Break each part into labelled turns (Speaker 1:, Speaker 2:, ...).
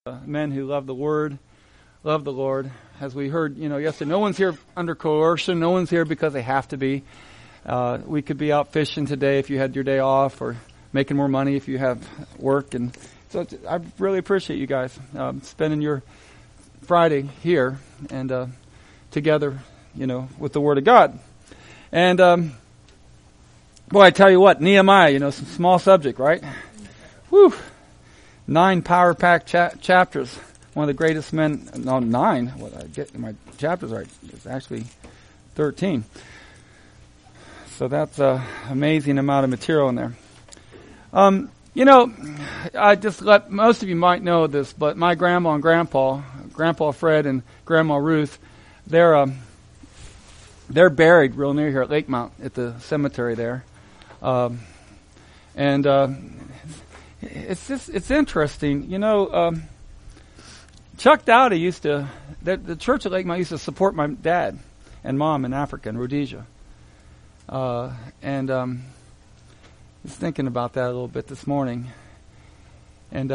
Speaker 1: Men who love the Word, love the Lord. As we heard, yesterday, no one's here under coercion. No one's here because they have to be. We could be out fishing today if you had your day off, or making more money if you have work. And so I really appreciate you guys spending your Friday here and together, with the Word of God. And boy, I tell you what, Nehemiah, some small subject, right? Whew. 9 power-packed chapters. One of the greatest men. No, 9. What I get my chapters right. It's actually 13. So that's an amazing amount of material in there. I just let most of you might know this, but my grandma and Grandpa Fred and Grandma Ruth, they're buried real near here at Lake Mount at the cemetery there, It's interesting, Chuck Dowdy the church at Lake Mount used to support my dad and mom in Africa, in Rhodesia. I was thinking about that a little bit this morning. And,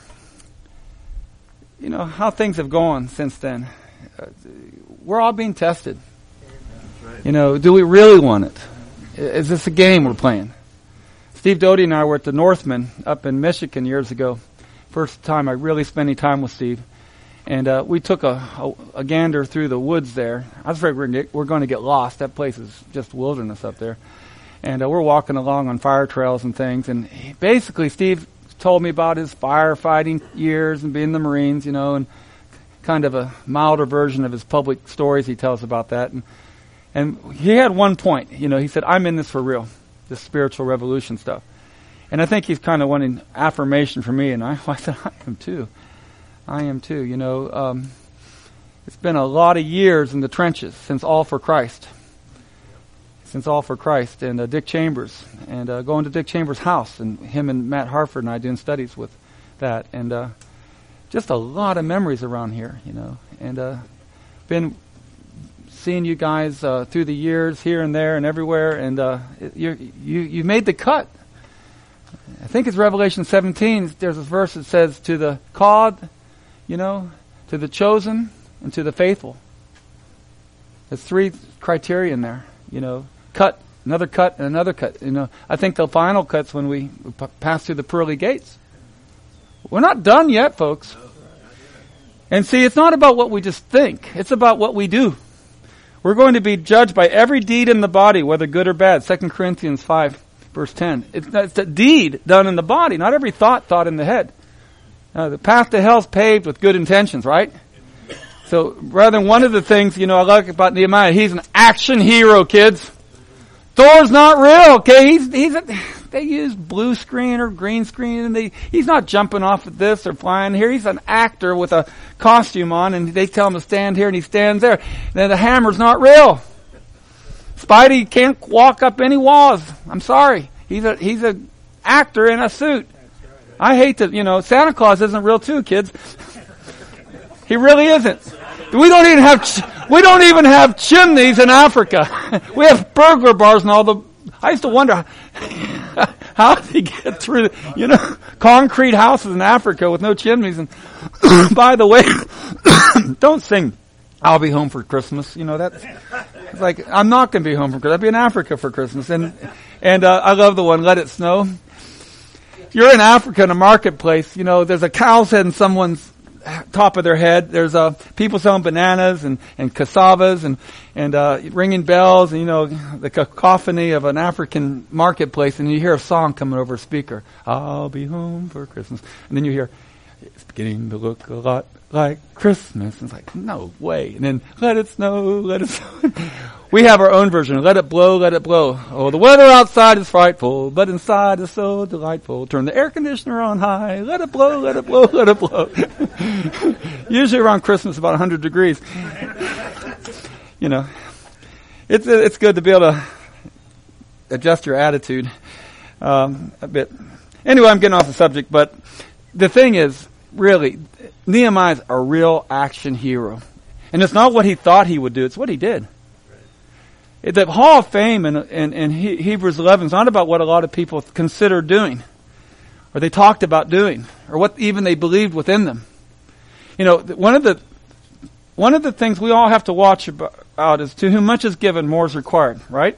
Speaker 1: how things have gone since then. We're all being tested. Right. Do we really want it? Is this a game we're playing? Steve Doty and I were at the Northman up in Michigan years ago. First time I really spent any time with Steve. And we took a gander through the woods there. I was afraid we're going to get lost. That place is just wilderness up there. And we're walking along on fire trails and things. And basically Steve told me about his firefighting years and being in the Marines, and kind of a milder version of his public stories he tells about that. And he had one point. He said, I'm in this for real. This spiritual revolution stuff. And I think he's kind of wanting affirmation from me, and I said, I am too. It's been a lot of years in the trenches since All for Christ. And Dick Chambers, and going to Dick Chambers' house, and him and Matt Harford and I doing studies with that. And just a lot of memories around here, And been seeing you guys through the years, here and there and everywhere, and you made the cut. I think it's Revelation 17. There's this verse that says, "To the called, to the chosen, and to the faithful." There's 3 criteria in there. Cut, another cut, and another cut. I think the final cut's when we pass through the pearly gates. We're not done yet, folks. And see, it's not about what we just think. It's about what we do. We're going to be judged by every deed in the body, whether good or bad. 2 Corinthians 5, verse 10. It's a deed done in the body, not every thought in the head. The path to hell is paved with good intentions, right? So, rather, one of the things, I like about Nehemiah, he's an action hero, kids. Thor's not real, okay? They use blue screen or green screen, and he's not jumping off at this or flying here. He's an actor with a costume on, and they tell him to stand here, and he stands there. And then the hammer's not real. Spidey can't walk up any walls. I'm sorry. He's a actor in a suit. I hate to, Santa Claus isn't real too, kids. He really isn't. We don't even have chimneys in Africa. We have burglar bars and all I used to wonder how did he get through, concrete houses in Africa with no chimneys. And by the way, don't sing "I'll be home for Christmas." That's like, I'm not going to be home for Christmas. I'll be in Africa for Christmas. And I love the one, "Let It Snow." You're in Africa in a marketplace, there's a cow's head in someone's top of their head. There's people selling bananas and cassavas and ringing bells and the cacophony of an African marketplace, and you hear a song coming over a speaker. "I'll be home for Christmas," and then you hear, "It's beginning to look a lot like Christmas." And it's like, no way. And then, "Let it snow, let it snow." We have our own version. "Let it blow, let it blow. Oh, the weather outside is frightful, but inside is so delightful. Turn the air conditioner on high. Let it blow, let it blow, let it blow." Usually around Christmas, about 100 degrees. It's good to be able to adjust your attitude a bit. Anyway, I'm getting off the subject, but the thing is, really, Nehemiah's a real action hero. And it's not what he thought he would do, it's what he did. The Hall of Fame in Hebrews 11 is not about what a lot of people consider doing, or they talked about doing, or what even they believed within them. One of the things we all have to watch out is, to whom much is given, more is required, right?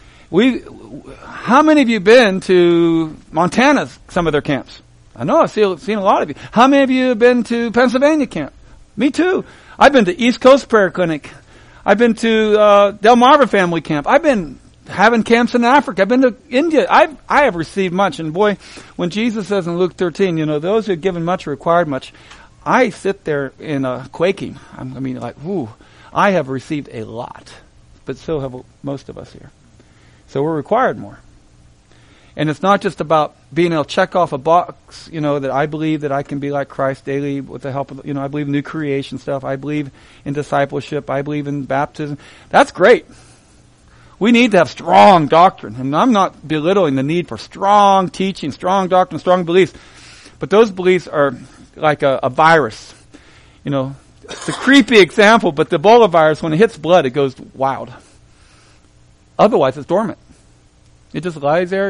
Speaker 1: How many of you been to Montana's, some of their camps? I know, I've seen a lot of you. How many of you have been to Pennsylvania camp? Me too. I've been to East Coast Prayer Clinic. I've been to Delmarva Family Camp. I've been having camps in Africa. I've been to India. I have received much. And boy, when Jesus says in Luke 13, those who have given much are required much, I sit there in quaking. Whoo, I have received a lot. But so have most of us here. So we're required more. And it's not just about being able to check off a box, that I believe that I can be like Christ daily with the help of, I believe in new creation stuff. I believe in discipleship. I believe in baptism. That's great. We need to have strong doctrine. And I'm not belittling the need for strong teaching, strong doctrine, strong beliefs. But those beliefs are like a virus. It's a creepy example, but the Ebola virus, when it hits blood, it goes wild. Otherwise, it's dormant. It just lies there.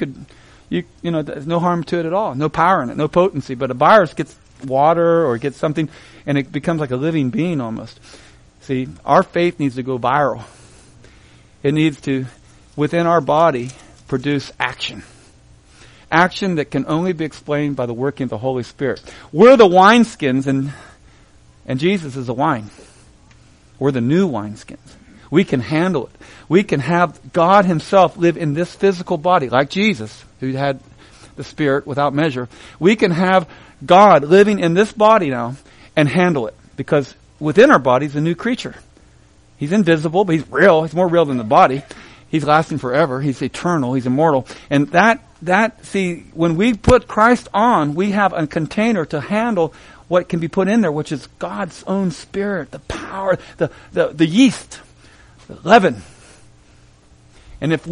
Speaker 1: There's no harm to it at all. No power in it, no potency. But a virus gets water or gets something, and it becomes like a living being almost. See, our faith needs to go viral. It needs to, within our body, produce action. Action that can only be explained by the working of the Holy Spirit. We're the wineskins, and Jesus is the wine. We're the new wineskins. We can handle it. We can have God himself live in this physical body, like Jesus, who had the Spirit without measure. We can have God living in this body now and handle it, because within our body is a new creature. He's invisible, but he's real. He's more real than the body. He's lasting forever. He's eternal. He's immortal. And see, when we put Christ on, we have a container to handle what can be put in there, which is God's own Spirit, the power, the yeast, the leaven. And if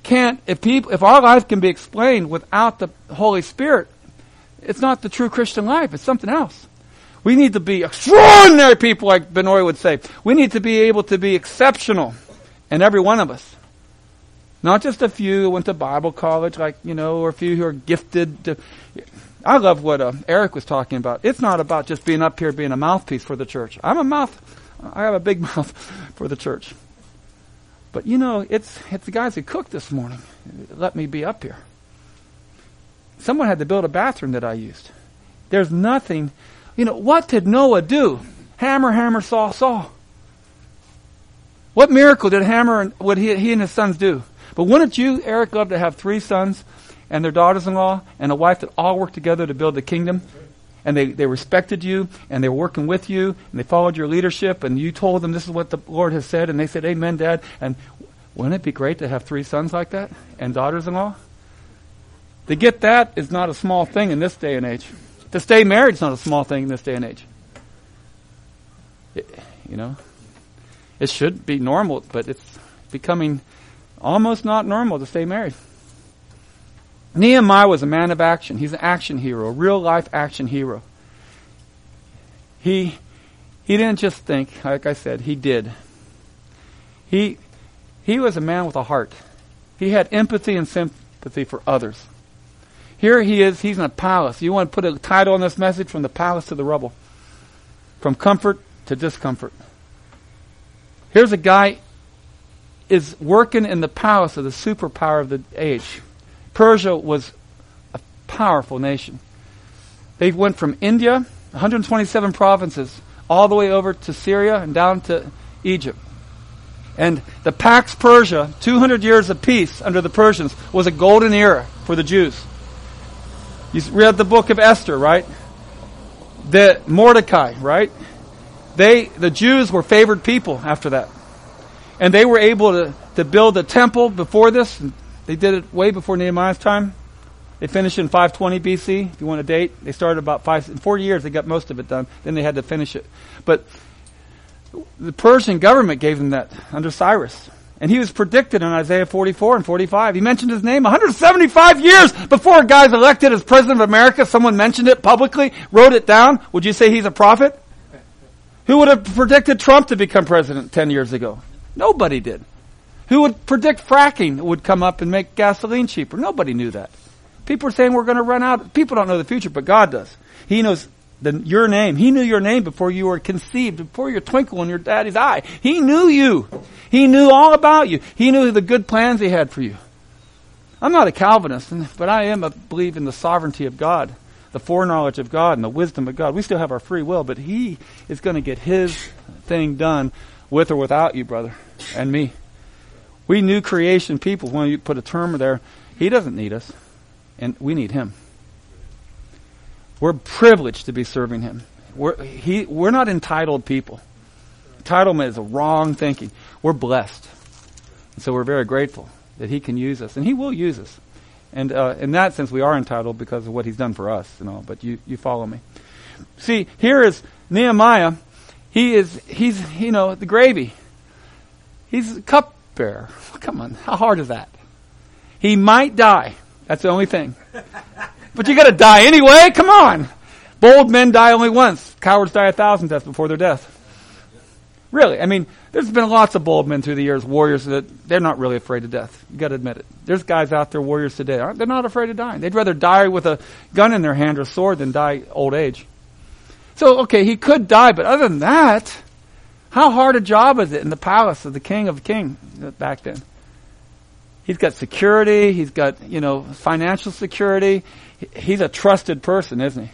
Speaker 1: our life can be explained without the Holy Spirit, it's not the true Christian life. It's something else. We need to be extraordinary people, like Benoit would say. We need to be able to be exceptional in every one of us. Not just a few who went to Bible college, or a few who are gifted. I love what Eric was talking about. It's not about just being up here being a mouthpiece for the church. I have a big mouth for the church. But it's the guys who cooked this morning that let me be up here. Someone had to build a bathroom that I used. There's nothing. What did Noah do? Hammer, hammer, saw, saw. What miracle did what he and his sons do? But wouldn't you, Eric, love to have 3 sons and their daughters-in-law and a wife that all worked together to build the kingdom? And they respected you, and they were working with you, and they followed your leadership, and you told them this is what the Lord has said, and they said, amen, Dad. And wouldn't it be great to have 3 sons like that and daughters-in-law? To get that is not a small thing in this day and age. To stay married is not a small thing in this day and age. It should be normal, but it's becoming almost not normal to stay married. Nehemiah was a man of action. He's an action hero, a real life action hero. He didn't just think, like I said, he did. He was a man with a heart. He had empathy and sympathy for others. Here he is, he's in a palace. You want to put a title on this message? From the palace to the rubble. From comfort to discomfort. Here's a guy is working in the palace of the superpower of the age. Persia was a powerful nation. They went from India, 127 provinces, all the way over to Syria and down to Egypt. And the Pax Persia, 200 years of peace under the Persians, was a golden era for the Jews. You read the book of Esther, right? The Mordecai, right? The Jews were favored people after that. And they were able to build a temple before this. They did it way before Nehemiah's time. They finished in 520 BC, if you want a date. They started about 40 years, they got most of it done. Then they had to finish it. But the Persian government gave them that under Cyrus. And he was predicted in Isaiah 44 and 45. He mentioned his name 175 years before a guy's elected as president of America. Someone mentioned it publicly, wrote it down. Would you say he's a prophet? Who would have predicted Trump to become president 10 years ago? Nobody did. Who would predict fracking would come up and make gasoline cheaper? Nobody knew that. People are saying we're going to run out. People don't know the future, but God does. He knows your name. He knew your name before you were conceived, before your twinkle in your daddy's eye. He knew you. He knew all about you. He knew the good plans he had for you. I'm not a Calvinist, but I believe in the sovereignty of God, the foreknowledge of God, and the wisdom of God. We still have our free will, but He is going to get His thing done with or without you, brother, and me. We new creation people, when you put a term there, He doesn't need us, and we need Him. We're privileged to be serving Him. We're not entitled people. Entitlement is a wrong thinking. We're blessed. And so we're very grateful that He can use us. And He will use us. And in that sense, we are entitled because of what He's done for us and all. But you follow me. See, here is Nehemiah. He's the gravy. He's a cupbearer. Come on, how hard is that? He might die. That's the only thing. But you got to die anyway. Come on. Bold men die only once. Cowards die 1,000 deaths before their death. Really, I mean, there's been lots of bold men through the years, warriors that they're not really afraid of death. You got to admit it. There's guys out there, warriors today, they're not afraid of dying. They'd rather die with a gun in their hand or sword than die old age. So, okay, he could die, but other than that, how hard a job is it in the palace of the king of the king back then? He's got security. He's got, financial security. He's a trusted person, isn't he?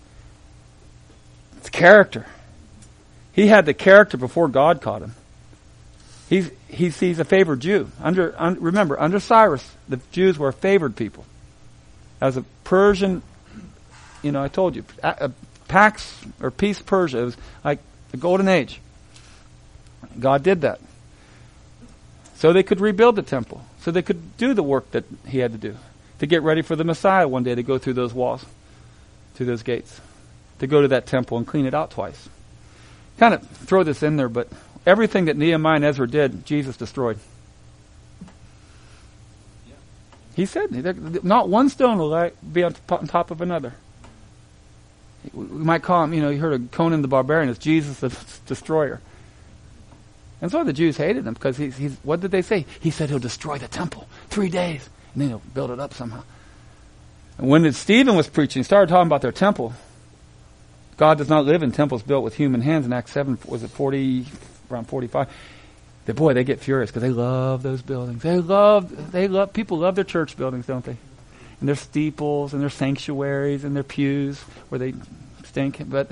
Speaker 1: It's character. He had the character before God caught him. He's a favored Jew. Remember, under Cyrus, the Jews were a favored people. As a Persian, I told you, Pax or Peace Persia, it was like the golden age. God did that. So they could rebuild the temple. So they could do the work that he had to do. To get ready for the Messiah one day to go through those walls, through those gates. To go to that temple and clean it out twice. Kind of throw this in there, but everything that Nehemiah and Ezra did, Jesus destroyed. He said, not one stone will be on top of another. We might call him, you heard of Conan the Barbarian, it's Jesus the destroyer. And so the Jews hated him because he's what did they say? He said he'll destroy the temple 3 days and then he'll build it up somehow. And when Stephen was preaching, he started talking about their temple. God does not live in temples built with human hands. In Acts 7, was it 40, around 45? They get furious because they love those buildings. People love their church buildings, don't they? And their steeples and their sanctuaries and their pews where they stink. But,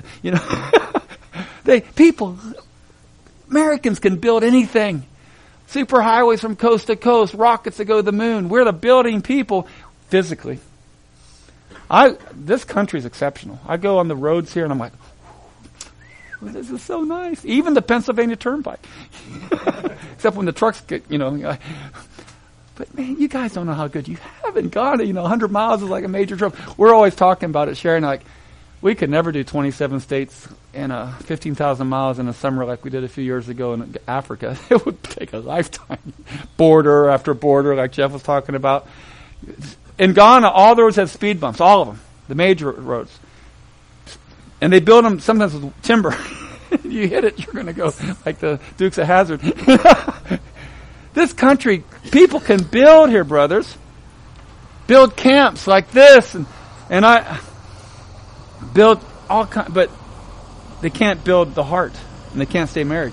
Speaker 1: Americans can build anything. Superhighways from coast to coast, rockets that go to the moon. We're the building people physically. This country is exceptional. I go on the roads here and I'm like, this is so nice. Even the Pennsylvania Turnpike. Except when the trucks get, But man, you guys don't know how good you have it. God, 100 miles is like a major trip. We're always talking about it, sharing like, we could never do 27 states and 15,000 miles in a summer like we did a few years ago in Africa. It would take a lifetime. Border after border, like Jeff was talking about. In Ghana, all the roads have speed bumps, all of them, the major roads. And they build them sometimes with timber. You hit it, you're going to go like the Dukes of Hazzard. This country, people can build here, brothers. Build camps like this. And I build all kinds, but they can't build the heart. And they can't stay married.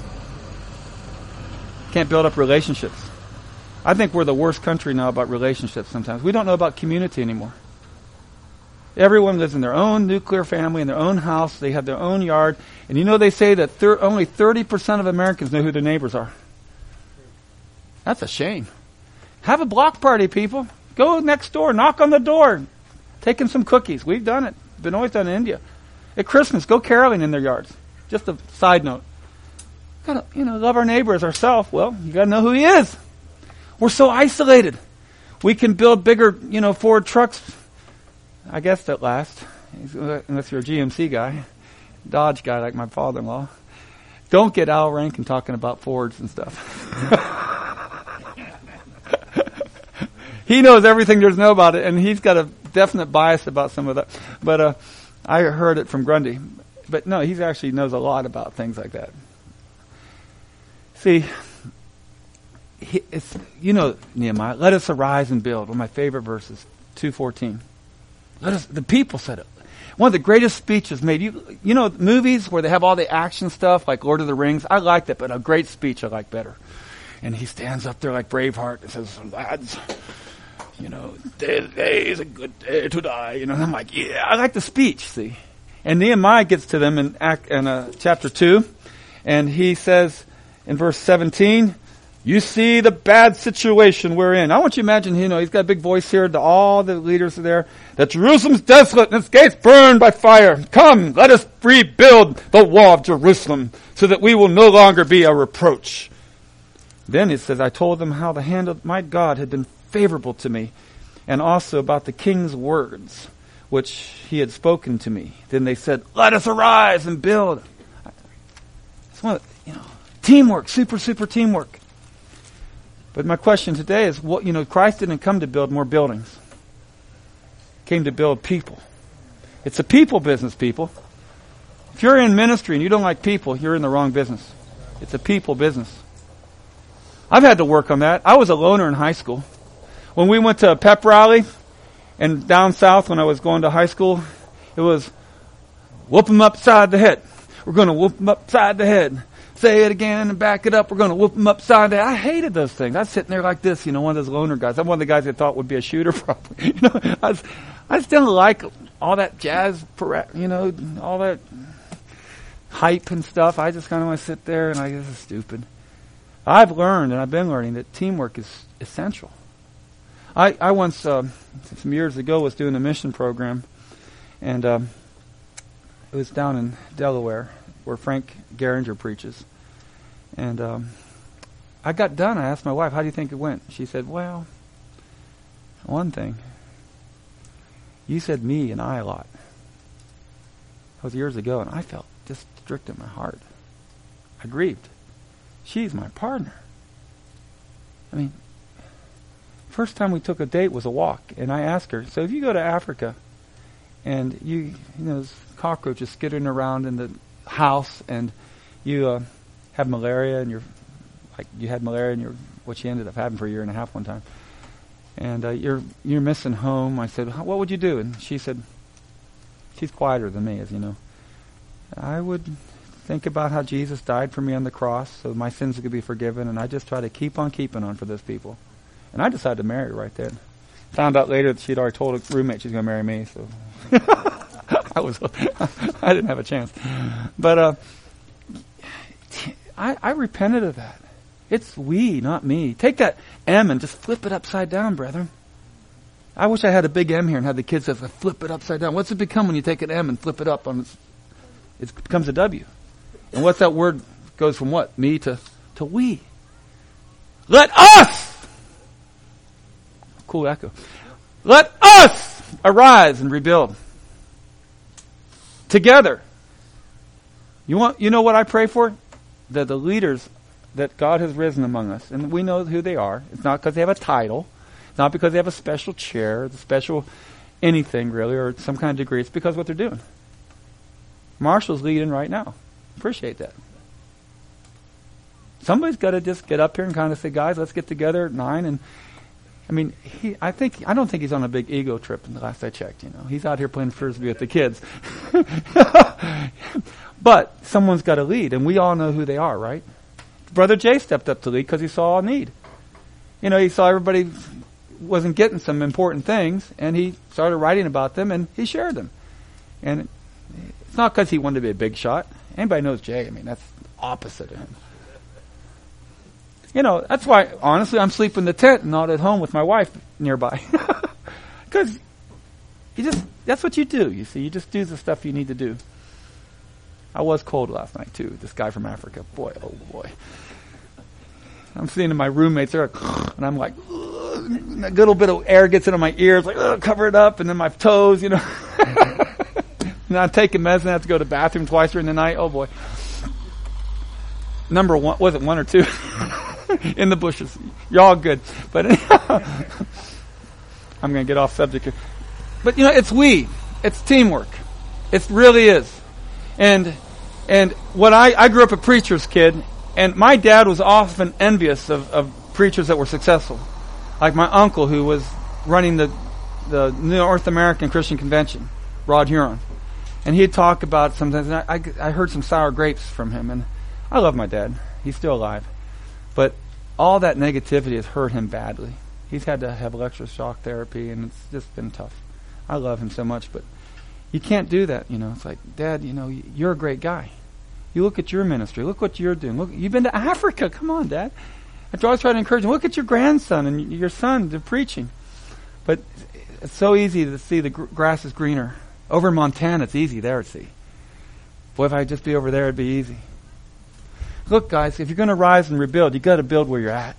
Speaker 1: Can't build up relationships. I think we're the worst country now about relationships sometimes. We don't know about community anymore. Everyone lives in their own nuclear family, in their own house. They have their own yard. And they say that only 30% of Americans know who their neighbors are. That's a shame. Have a block party, people. Go next door. Knock on the door. Take in some cookies. We've done it. Been always done in India. At Christmas, go caroling in their yards. Just a side note. Gotta, love our neighbor as ourselves. Well, you gotta know who he is. We're so isolated. We can build bigger, Ford trucks. I guess that last, unless you're a GMC guy, Dodge guy like my father-in-law. Don't get Al Rankin talking about Fords and stuff. He knows everything there is to know about it, and he's got a definite bias about some of that. But I heard it from Grundy. But no, he actually knows a lot about things like that. See, Nehemiah, let us arise and build. One of my favorite verses, 2:14. The people said it. One of the greatest speeches made. You know movies where they have all the action stuff like Lord of the Rings? I like that, but a great speech I like better. And he stands up there like Braveheart and says, lads, you know, today is a good day to die. You know, and I'm like, yeah, I like the speech, see. And Nehemiah gets to them in chapter 2, and he says in verse 17, you see the bad situation we're in. I want you to imagine, you know, he's got a big voice here to all the leaders there, that Jerusalem's desolate and its gates burned by fire. Come, let us rebuild the wall of Jerusalem so that we will no longer be a reproach. Then it says, I told them how the hand of my God had been favorable to me, and also about the king's words, which he had spoken to me. Then they said, let us arise and build. It's one of, you know, teamwork, super teamwork. But my question today is, what, you know, Christ didn't come to build more buildings. He came to build people. It's a people business, people. If you're in ministry and you don't like people, you're in the wrong business. It's a people business. I've had to work on that. I was a loner in high school. When we went to a pep rally, and down south when I was going to high school, it was, whoop them upside the head. We're going to whoop them upside the head. Say it again and back it up. We're going to whoop them upside the head. I hated those things. I was sitting there like this, you know, one of those loner guys. I'm one of the guys they thought would be a shooter probably. You know, I just didn't like all that jazz, you know, all that hype and stuff. I just kind of want to sit there and I guess it's stupid. I've learned, and I've been learning, that teamwork is essential. I once, some years ago, was doing a mission program, and it was down in Delaware, where Frank Gehringer preaches. And I got done. I asked my wife, how do you think it went? She said, well, one thing. You said me and I a lot. That was years ago, and I felt just strict in my heart. I grieved. She's my partner. I mean, first time we took a date was a walk, and I asked her, so if you go to Africa and you know, there's cockroaches skittering around in the house, and you have malaria, and you had malaria, and what you ended up having for a year and a half one time, and you're missing home. I said, what would you do? And she said, she's quieter than me, as you know. I would think about how Jesus died for me on the cross so my sins could be forgiven, and I just try to keep on keeping on for those people. And I decided to marry her right then. Found out later that she'd already told a roommate she's going to marry me, so I didn't have a chance. But I repented of that. It's we, not me. Take that M and just flip it upside down, brethren. I wish I had a big M here and had the kids say, flip it upside down. What's it become when you take an M and flip it up? It becomes a W. And what's that word? Goes from what? Me to we. Let us! Cool echo. Let us arise and rebuild. Together. You know what I pray for? That the leaders that God has risen among us, and we know who they are. It's not because they have a title. It's not because they have a special chair, the special anything really, or some kind of degree. It's because of what they're doing. Marshall's leading right now. Appreciate that. Somebody's got to just get up here and kind of say, guys, let's get together at 9. And I mean, I don't think he's on a big ego trip. In the last I checked, you know, he's out here playing frisbee with the kids. But someone's got to lead, and we all know who they are, right? Brother Jay stepped up to lead because he saw a need. You know, he saw everybody wasn't getting some important things, and he started writing about them, and he shared them. And it's not because he wanted to be a big shot. Anybody knows Jay? I mean, that's opposite of him. You know, that's why, honestly, I'm sleeping in the tent and not at home with my wife nearby. Because that's what you do, you see. You just do the stuff you need to do. I was cold last night, too. This guy from Africa. Boy, oh boy. I'm sitting in my roommate's there, and I'm like, a little bit of air gets into my ears, like, cover it up, and then my toes, you know. And I'm taking medicine, I have to go to the bathroom twice during the night. Oh boy. Number one, was it 1 or 2? In the bushes. You're all good. But I'm going to get off subject here. But you know, it's teamwork. It really is. And what I grew up a preacher's kid, and my dad was often envious of preachers that were successful. Like my uncle, who was running the North American Christian Convention, Rod Huron. And he'd talk about it sometimes, and I heard some sour grapes from him. And I love my dad. He's still alive. But all that negativity has hurt him badly. He's had to have electroshock therapy, and it's just been tough. I love him so much, but you can't do that. It's like, Dad, you're a great guy. You look at your ministry. Look what you're doing. Look, you've been to Africa. Come on, Dad. I always try to encourage him. Look at your grandson and your son. They're preaching. But it's so easy to see the grass is greener. Over in Montana, it's easy there to see. Boy, if I'd just be over there, it'd be easy. Look, guys, if you're going to rise and rebuild, you got to build where you're at.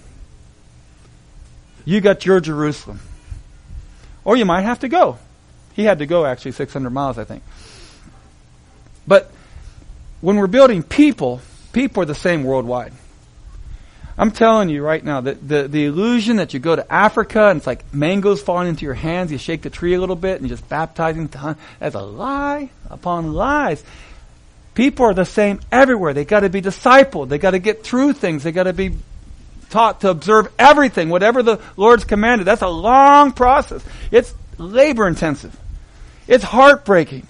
Speaker 1: You got your Jerusalem. Or you might have to go. He had to go, actually, 600 miles, I think. But when we're building people are the same worldwide. I'm telling you right now that the illusion that you go to Africa and it's like mangoes falling into your hands, you shake the tree a little bit and just baptizing, that's a lie upon lies. People are the same everywhere. They got to be discipled. They got to get through things. They got to be taught to observe everything, whatever the Lord's commanded. That's a long process. It's labor intensive. It's heartbreaking.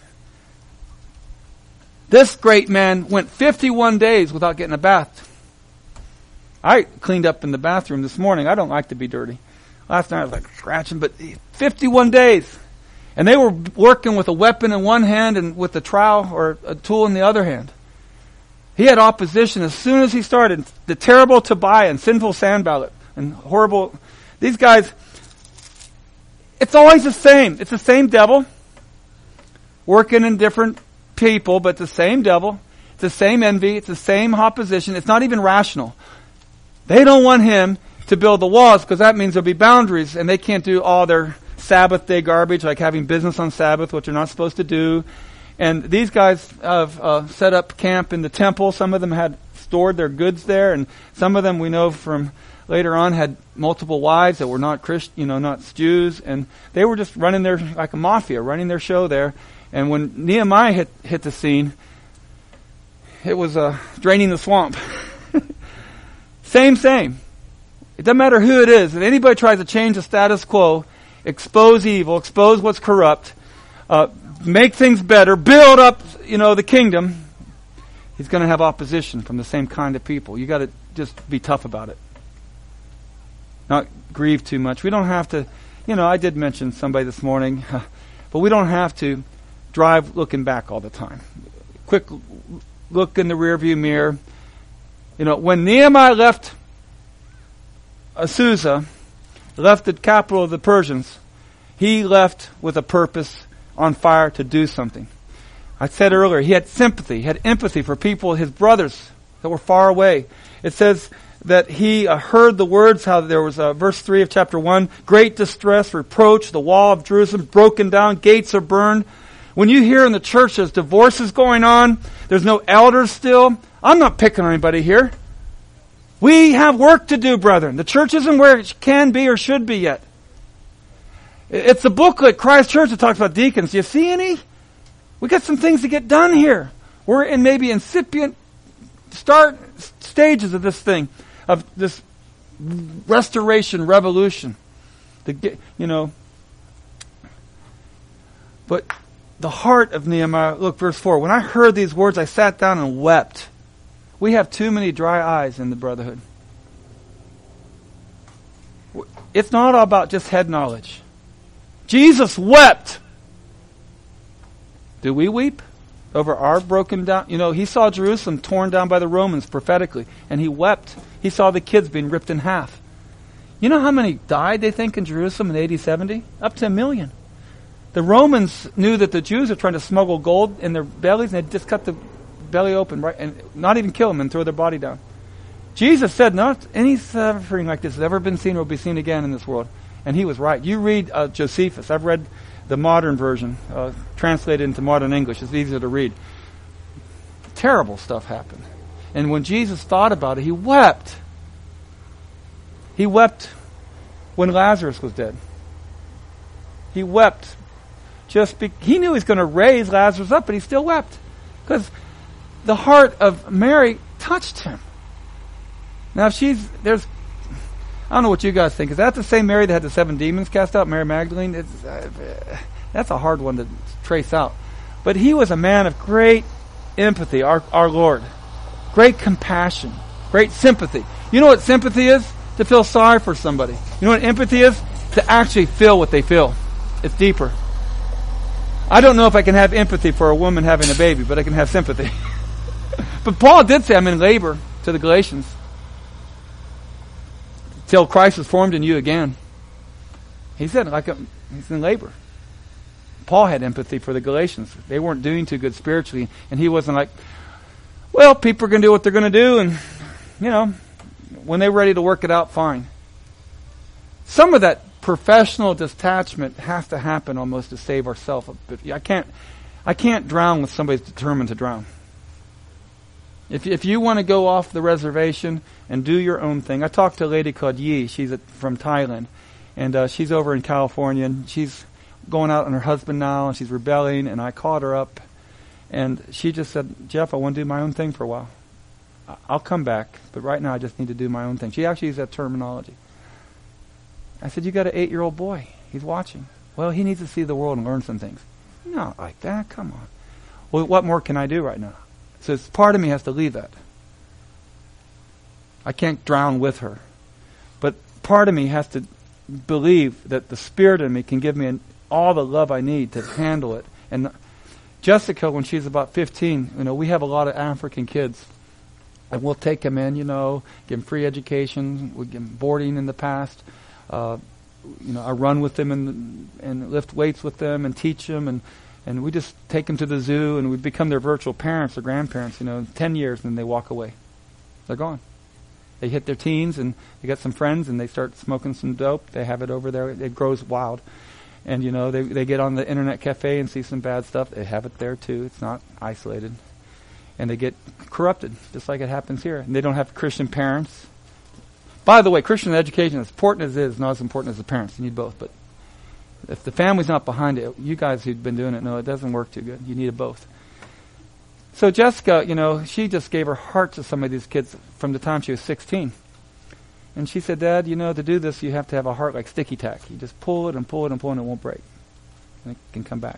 Speaker 1: This great man went 51 days without getting a bath. I cleaned up in the bathroom this morning. I don't like to be dirty. Last night I was like scratching, but 51 days. And they were working with a weapon in one hand and with a trowel or a tool in the other hand. He had opposition as soon as he started. The terrible Tobiah and sinful Sanballat and horrible. These guys, it's always the same. It's the same devil working in different people, but the same devil. It's the same envy. It's the same opposition. It's not even rational. They don't want him to build the walls because that means there'll be boundaries and they can't do all their Sabbath day garbage like having business on Sabbath, which they're not supposed to do. And these guys have set up camp in the temple. Some of them had stored their goods there, and some of them we know from later on had multiple wives that were not not Jews, and they were just running their like a mafia, running their show there. And when Nehemiah hit the scene, it was draining the swamp. Same. It doesn't matter who it is. If anybody tries to change the status quo, expose evil, expose what's corrupt, make things better, build up, the kingdom, he's going to have opposition from the same kind of people. You got to just be tough about it. Not grieve too much. We don't have to, I did mention somebody this morning, but we don't have to drive looking back all the time. Quick look in the rearview mirror. When Nehemiah left Susa, left the capital of the Persians, he left with a purpose, on fire to do something. I said earlier, he had sympathy, he had empathy for people, his brothers that were far away. It says that he heard the words, how there was verse 3 of chapter 1, great distress, reproach, the wall of Jerusalem broken down, gates are burned. When you hear in the church there's divorces going on, there's no elders still, I'm not picking on anybody here. We have work to do, brethren. The church isn't where it can be or should be yet. It's the booklet, Christ Church, that talks about deacons. Do you see any? We got some things to get done here. We're in maybe incipient start stages of this thing, of this restoration, revolution. But the heart of Nehemiah, look, verse 4. When I heard these words, I sat down and wept. We have too many dry eyes in the brotherhood. It's not all about just head knowledge. Jesus wept. Do we weep over our broken down? He saw Jerusalem torn down by the Romans prophetically, and he wept. He saw the kids being ripped in half. You know how many died, they think, in Jerusalem in AD 70? Up to 1 million. The Romans knew that the Jews were trying to smuggle gold in their bellies, and they just cut the belly open, right, and not even kill them and throw their body down. Jesus said, not any suffering like this has ever been seen or will be seen again in this world. And he was right. You read Josephus. I've read the modern version, translated into modern English. It's easier to read. Terrible stuff happened. And when Jesus thought about it, he wept. He wept when Lazarus was dead. He wept. He knew he was going to raise Lazarus up, but he still wept. Because the heart of Mary touched him. Now, I don't know what you guys think. Is that the same Mary that had the 7 demons cast out, Mary Magdalene? That's a hard one to trace out. But he was a man of great empathy, our Lord. Great compassion. Great sympathy. You know what sympathy is? To feel sorry for somebody. You know what empathy is? To actually feel what they feel. It's deeper. I don't know if I can have empathy for a woman having a baby, but I can have sympathy. But Paul did say, I'm in labor to the Galatians. Till Christ was formed in you again. He said, he's in labor. Paul had empathy for the Galatians. They weren't doing too good spiritually, and he wasn't like, well, people are going to do what they're going to do, and, when they're ready to work it out, fine. Some of that professional detachment has to happen almost to save ourselves. I can't drown with somebody who's determined to drown. If you want to go off the reservation and do your own thing. I talked to a lady called Yi. She's from Thailand. And she's over in California. And she's going out on her husband now. And she's rebelling. And I called her up. And she just said, Jeff, I want to do my own thing for a while. I'll come back. But right now I just need to do my own thing. She actually used that terminology. I said, you got an 8-year-old boy. He's watching. Well, he needs to see the world and learn some things. Not like that. Come on. Well, what more can I do right now? So part of me has to leave that. I can't drown with her. But part of me has to believe that the Spirit in me can give me all the love I need to handle it. And Jessica, when she's about 15, we have a lot of African kids. And we'll take them in, give them free education. We give them boarding in the past. I run with them and lift weights with them and teach them. And we just take them to the zoo, and we become their virtual parents or grandparents, 10 years, and then they walk away. They're gone. They hit their teens, and they get some friends, and they start smoking some dope. They have it over there. It grows wild. And, they get on the internet cafe and see some bad stuff. They have it there, too. It's not isolated. And they get corrupted, just like it happens here. And they don't have Christian parents. By the way, Christian education, as important as it is, not as important as the parents. You need both, but if the family's not behind it, you guys who've been doing it know it doesn't work too good. You need it both. So Jessica, she just gave her heart to some of these kids from the time she was 16. And she said, Dad, to do this, you have to have a heart like sticky tack. You just pull it and pull it and pull it, and it won't break. And it can come back.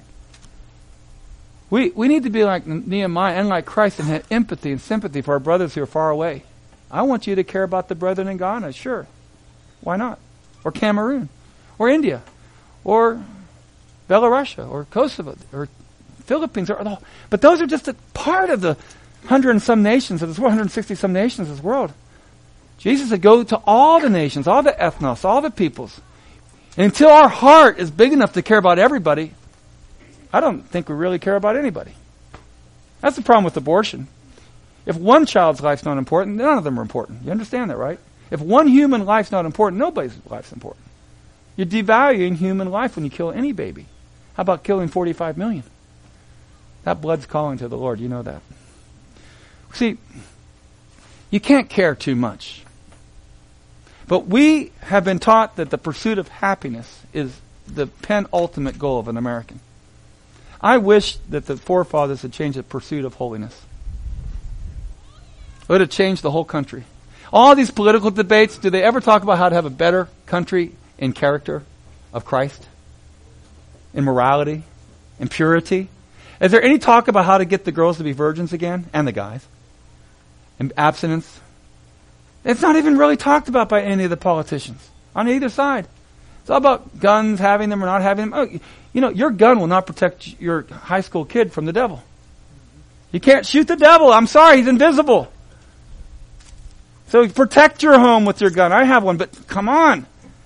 Speaker 1: We need to be like Nehemiah and like Christ and have empathy and sympathy for our brothers who are far away. I want you to care about the brethren in Ghana. Sure. Why not? Or Cameroon. Or India. Or Belarus, or Kosovo, or Philippines. But those are just a part of the 100 and some nations of this world, 160 some nations of this world. Jesus said, go to all the nations, all the ethnos, all the peoples. And until our heart is big enough to care about everybody, I don't think we really care about anybody. That's the problem with abortion. If one child's life's not important, none of them are important. You understand that, right? If one human life's not important, nobody's life's important. You're devaluing human life when you kill any baby. How about killing 45 million? That blood's calling to the Lord. You know that. See, you can't care too much. But we have been taught that the pursuit of happiness is the penultimate goal of an American. I wish that the forefathers had changed the pursuit of holiness. It would have changed the whole country. All these political debates, do they ever talk about how to have a better country in character of Christ? In morality? In purity? Is there any talk about how to get the girls to be virgins again? And the guys? In abstinence? It's not even really talked about by any of the politicians on either side. It's all about guns, having them or not having them. Your gun will not protect your high school kid from the devil. You can't shoot the devil. I'm sorry, he's invisible. So protect your home with your gun. I have one, but come on.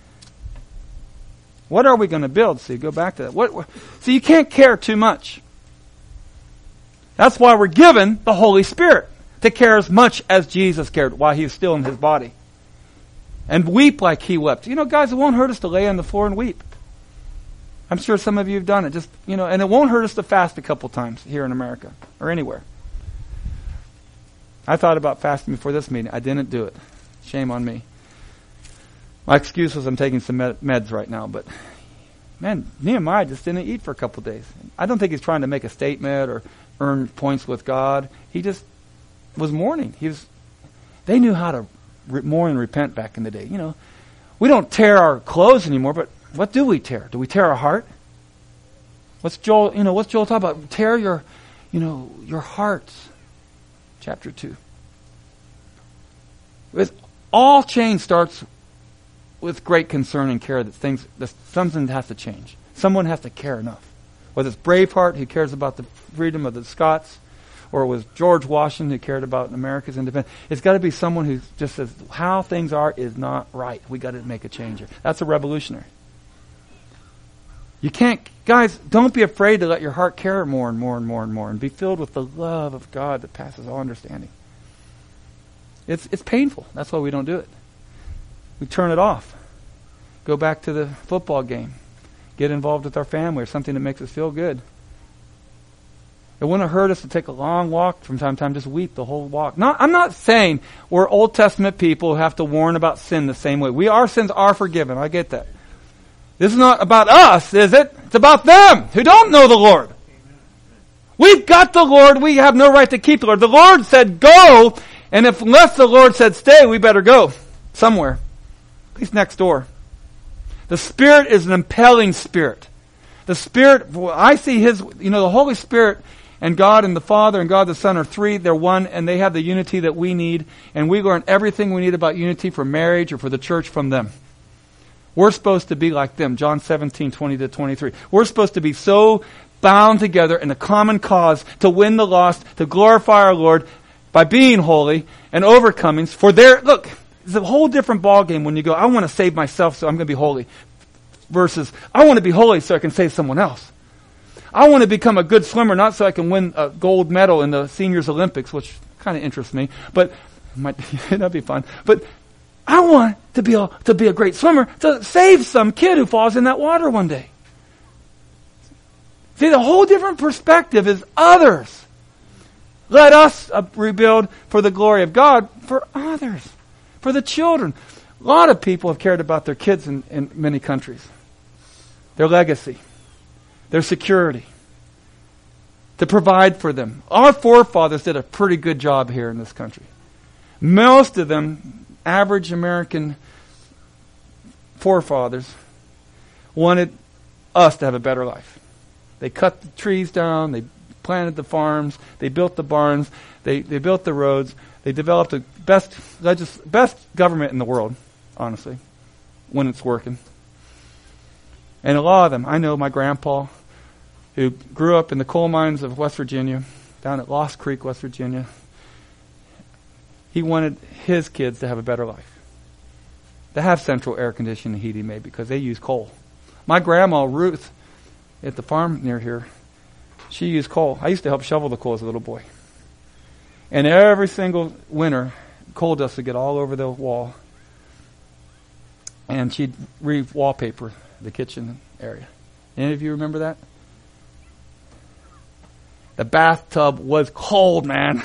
Speaker 1: What are we going to build? See, go back to that. See, you can't care too much. That's why we're given the Holy Spirit to care as much as Jesus cared while he was still in his body. And weep like he wept. Guys, it won't hurt us to lay on the floor and weep. I'm sure some of you have done it. And it won't hurt us to fast a couple times here in America or anywhere. I thought about fasting before this meeting. I didn't do it. Shame on me. My excuse was I'm taking some meds right now, but man, Nehemiah just didn't eat for a couple days. I don't think he's trying to make a statement or earn points with God. He just was mourning. They knew how to mourn and repent back in the day. We don't tear our clothes anymore, but what do we tear? Do we tear our heart? What's Joel talking about? Tear your hearts. Chapter 2. With all change starts with great concern and care that something has to change. Someone has to care enough. Whether it's Braveheart, who cares about the freedom of the Scots, or it was George Washington, who cared about America's independence. It's got to be someone who just says, how things are is not right. We got to make a change here. That's a revolutionary. You can't, guys, don't be afraid to let your heart care more and more and more and more, and be filled with the love of God that passes all understanding. It's painful. That's why we don't do it. We turn it off. Go back to the football game. Get involved with our family or something that makes us feel good. It wouldn't hurt us to take a long walk from time to time, just weep the whole walk. I'm not saying we're Old Testament people who have to warn about sin the same way. Our sins are forgiven. I get that. This is not about us, is it? It's about them who don't know the Lord. We've got the Lord. We have no right to keep the Lord. The Lord said go, and unless the Lord said stay, we better go somewhere. At least next door. The Spirit is an impelling Spirit. The Spirit, I see the Holy Spirit and God and the Father and God the Son are three. They're one, and they have the unity that we need. And we learn everything we need about unity for marriage or for the church from them. We're supposed to be like them. John 17:20-23. We're supposed to be so bound together in a common cause to win the lost, to glorify our Lord by being holy and overcoming. Look, it's a whole different ballgame when you go, I want to save myself so I'm going to be holy. Versus, I want to be holy so I can save someone else. I want to become a good swimmer, not so I can win a gold medal in the Seniors Olympics, which kind of interests me, but that'd be fun. But I want to be a great swimmer to save some kid who falls in that water one day. See, the whole different perspective is others. Let us rebuild for the glory of God, for others, for the children. A lot of people have cared about their kids in many countries. Their legacy, their security, to provide for them. Our forefathers did a pretty good job here in this country. Most of them, average American forefathers, wanted us to have a better life. They cut the trees down, they planted the farms, they built the barns, they built the roads, they developed the best government in the world, honestly, when it's working. And a lot of them, I know my grandpa, who grew up in the coal mines of West Virginia, down at Lost Creek, West Virginia, he wanted his kids to have a better life. To have central air conditioning and heating made because they use coal. My grandma, Ruth, at the farm near here, she used coal. I used to help shovel the coal as a little boy. And every single winter, coal dust would get all over the wall. And she'd re-wallpaper the kitchen area. Any of you remember that? The bathtub was cold, man.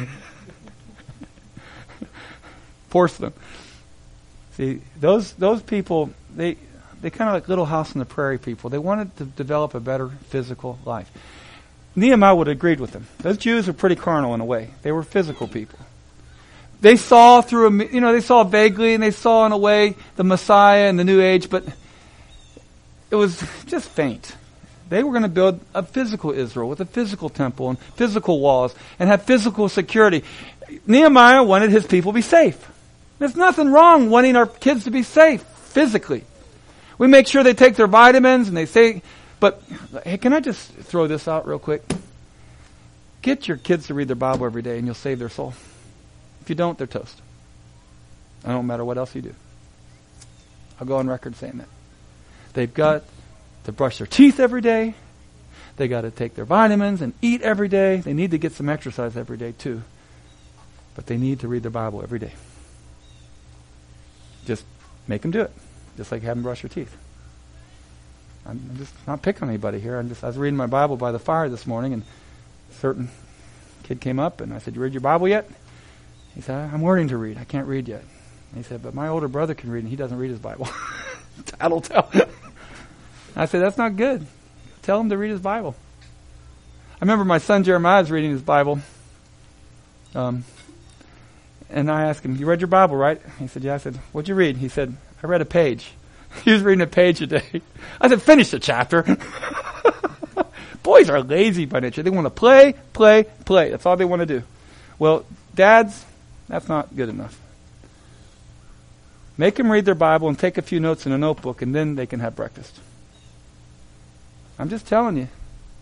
Speaker 1: Porcelain. See, those people, they kind of like Little House on the Prairie people. They wanted to develop a better physical life. Nehemiah would have agreed with them. Those Jews are pretty carnal in a way. They were physical people. They saw they saw vaguely and they saw in a way the Messiah and the New Age, but it was just faint. They were going to build a physical Israel with a physical temple and physical walls and have physical security. Nehemiah wanted his people to be safe. There's nothing wrong wanting our kids to be safe physically. We make sure they take their vitamins and they say, but hey, can I just throw this out real quick? Get your kids to read their Bible every day and you'll save their soul. If you don't, they're toast. I don't matter what else you do. I'll go on record saying that. They've got to brush their teeth every day. They got to take their vitamins and eat every day. They need to get some exercise every day too. But they need to read their Bible every day. Just make them do it. Just like have them brush your teeth. I'm just not picking on anybody here. I was reading my Bible by the fire this morning, and a certain kid came up, and I said, "You read your Bible yet?" He said, "I'm learning to read. I can't read yet." And he said, "But my older brother can read, and he doesn't read his Bible." Tattletale. I said, "That's not good. Tell him to read his Bible." I remember my son Jeremiah was reading his Bible. And I asked him, "You read your Bible, right?" He said, "Yeah." I said, "What'd you read?" He said, "I read a page." He was reading a page a day. I said, "Finish the chapter." Boys are lazy by nature. They want to play, play, play. That's all they want to do. Well, dads, that's not good enough. Make them read their Bible and take a few notes in a notebook, and then they can have breakfast. I'm just telling you.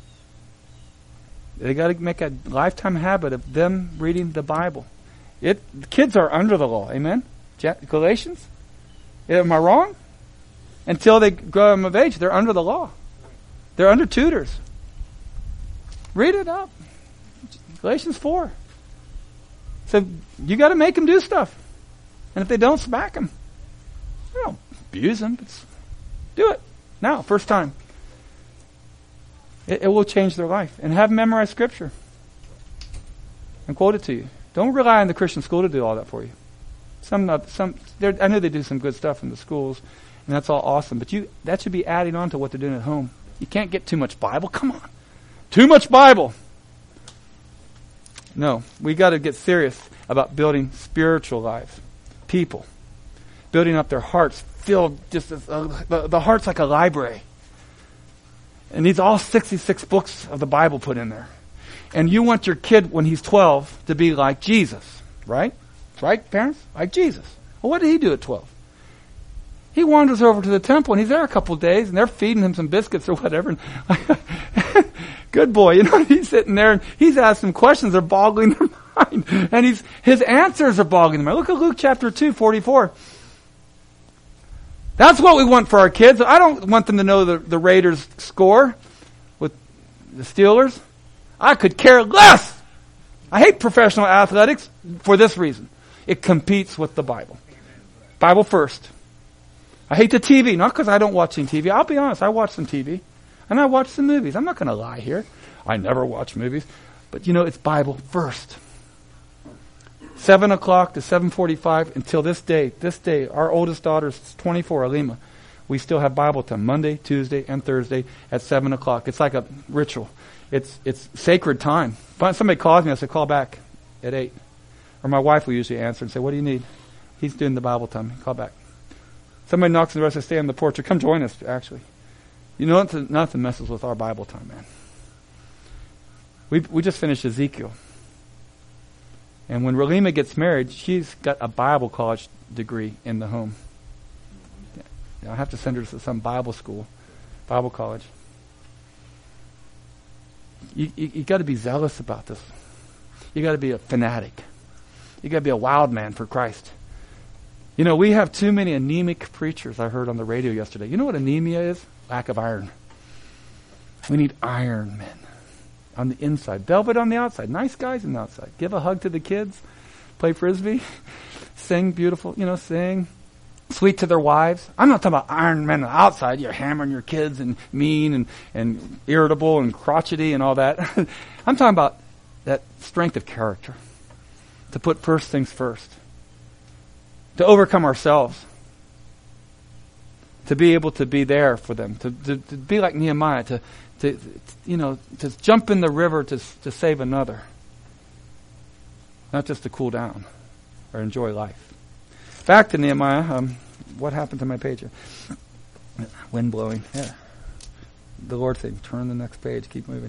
Speaker 1: They got to make a lifetime habit of them reading the Bible. Kids are under the law. Amen? Galatians? Am I wrong? Until they grow of age, they're under the law. They're under tutors. Read it up. Galatians 4. So you got to make them do stuff. And if they don't, smack them. Don't abuse them. Do it. Now, first time. It will change their life. And have them memorize Scripture. And quote it to you. Don't rely on the Christian school to do all that for you. I know they do some good stuff in the schools, and that's all awesome. But that should be adding on to what they're doing at home. You can't get too much Bible. Come on. Too much Bible. No, we got to get serious about building spiritual lives. People. Building up their hearts. Filled just as, the heart's like a library. It needs all 66 books of the Bible put in there. And you want your kid, when he's 12, to be like Jesus. Right? Right, parents? Like Jesus. Well, what did he do at 12? He wanders over to the temple, and he's there a couple of days, and they're feeding him some biscuits or whatever. And good boy. He's sitting there, and he's asking questions. They're boggling their mind. And his answers are boggling their mind. Look at Luke chapter 2, 44. That's what we want for our kids. I don't want them to know the Raiders score with the Steelers. I could care less. I hate professional athletics for this reason. It competes with the Bible. Bible first. I hate the TV, not because I don't watch any TV. I'll be honest, I watch some TV. And I watch some movies. I'm not going to lie here. I never watch movies. But it's Bible first. 7 o'clock to 7:45 until this day, our oldest daughter is 24, Alima. We still have Bible time Monday, Tuesday, and Thursday at 7 o'clock. It's like a ritual. It's sacred time. If somebody calls me, I say, call back at 8. Or my wife will usually answer and say, what do you need? He's doing the Bible time. Call back. Somebody knocks on the door, I say, stay on the porch or come join us, actually. Nothing messes with our Bible time, man. We just finished Ezekiel. And when Relima gets married, she's got a Bible college degree in the home. I have to send her to some Bible school, Bible college. You got to be zealous about this. You got to be a fanatic. You got to be a wild man for Christ. We have too many anemic preachers. I heard on the radio yesterday. You know what anemia is? Lack of iron. We need iron men on the inside. Velvet on the outside. Nice guys on the outside. Give a hug to the kids. Play Frisbee. Sing beautiful, sing. Sweet to their wives. I'm not talking about iron men on the outside. You're hammering your kids and mean and irritable and crotchety and all that. I'm talking about that strength of character. To put first things first. To overcome ourselves. To be able to be there for them. To be like Nehemiah. To jump in the river to save another. Not just to cool down or enjoy life. Back to Nehemiah. What happened to my page here? Wind blowing. Yeah. The Lord said, turn the next page. Keep moving.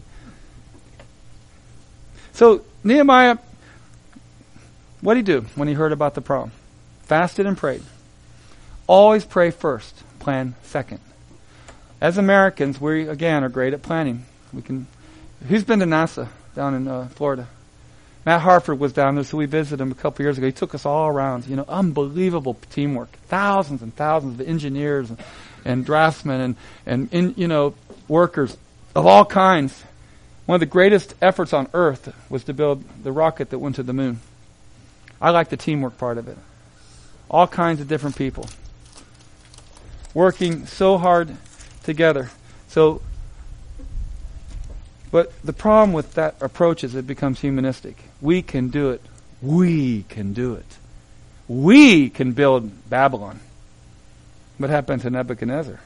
Speaker 1: So Nehemiah, what did he do when he heard about the problem? Fasted and prayed. Always pray first. Plan second. As Americans, we, again, are great at planning. Who's been to NASA down in Florida? Matt Harford was down there, so we visited him a couple years ago. He took us all around. Unbelievable teamwork. Thousands and thousands of engineers and draftsmen and workers of all kinds. One of the greatest efforts on Earth was to build the rocket that went to the moon. I like the teamwork part of it. All kinds of different people working so hard together. But the problem with that approach is it becomes humanistic. We can do it. We can do it. We can build Babylon. What happened to Nebuchadnezzar?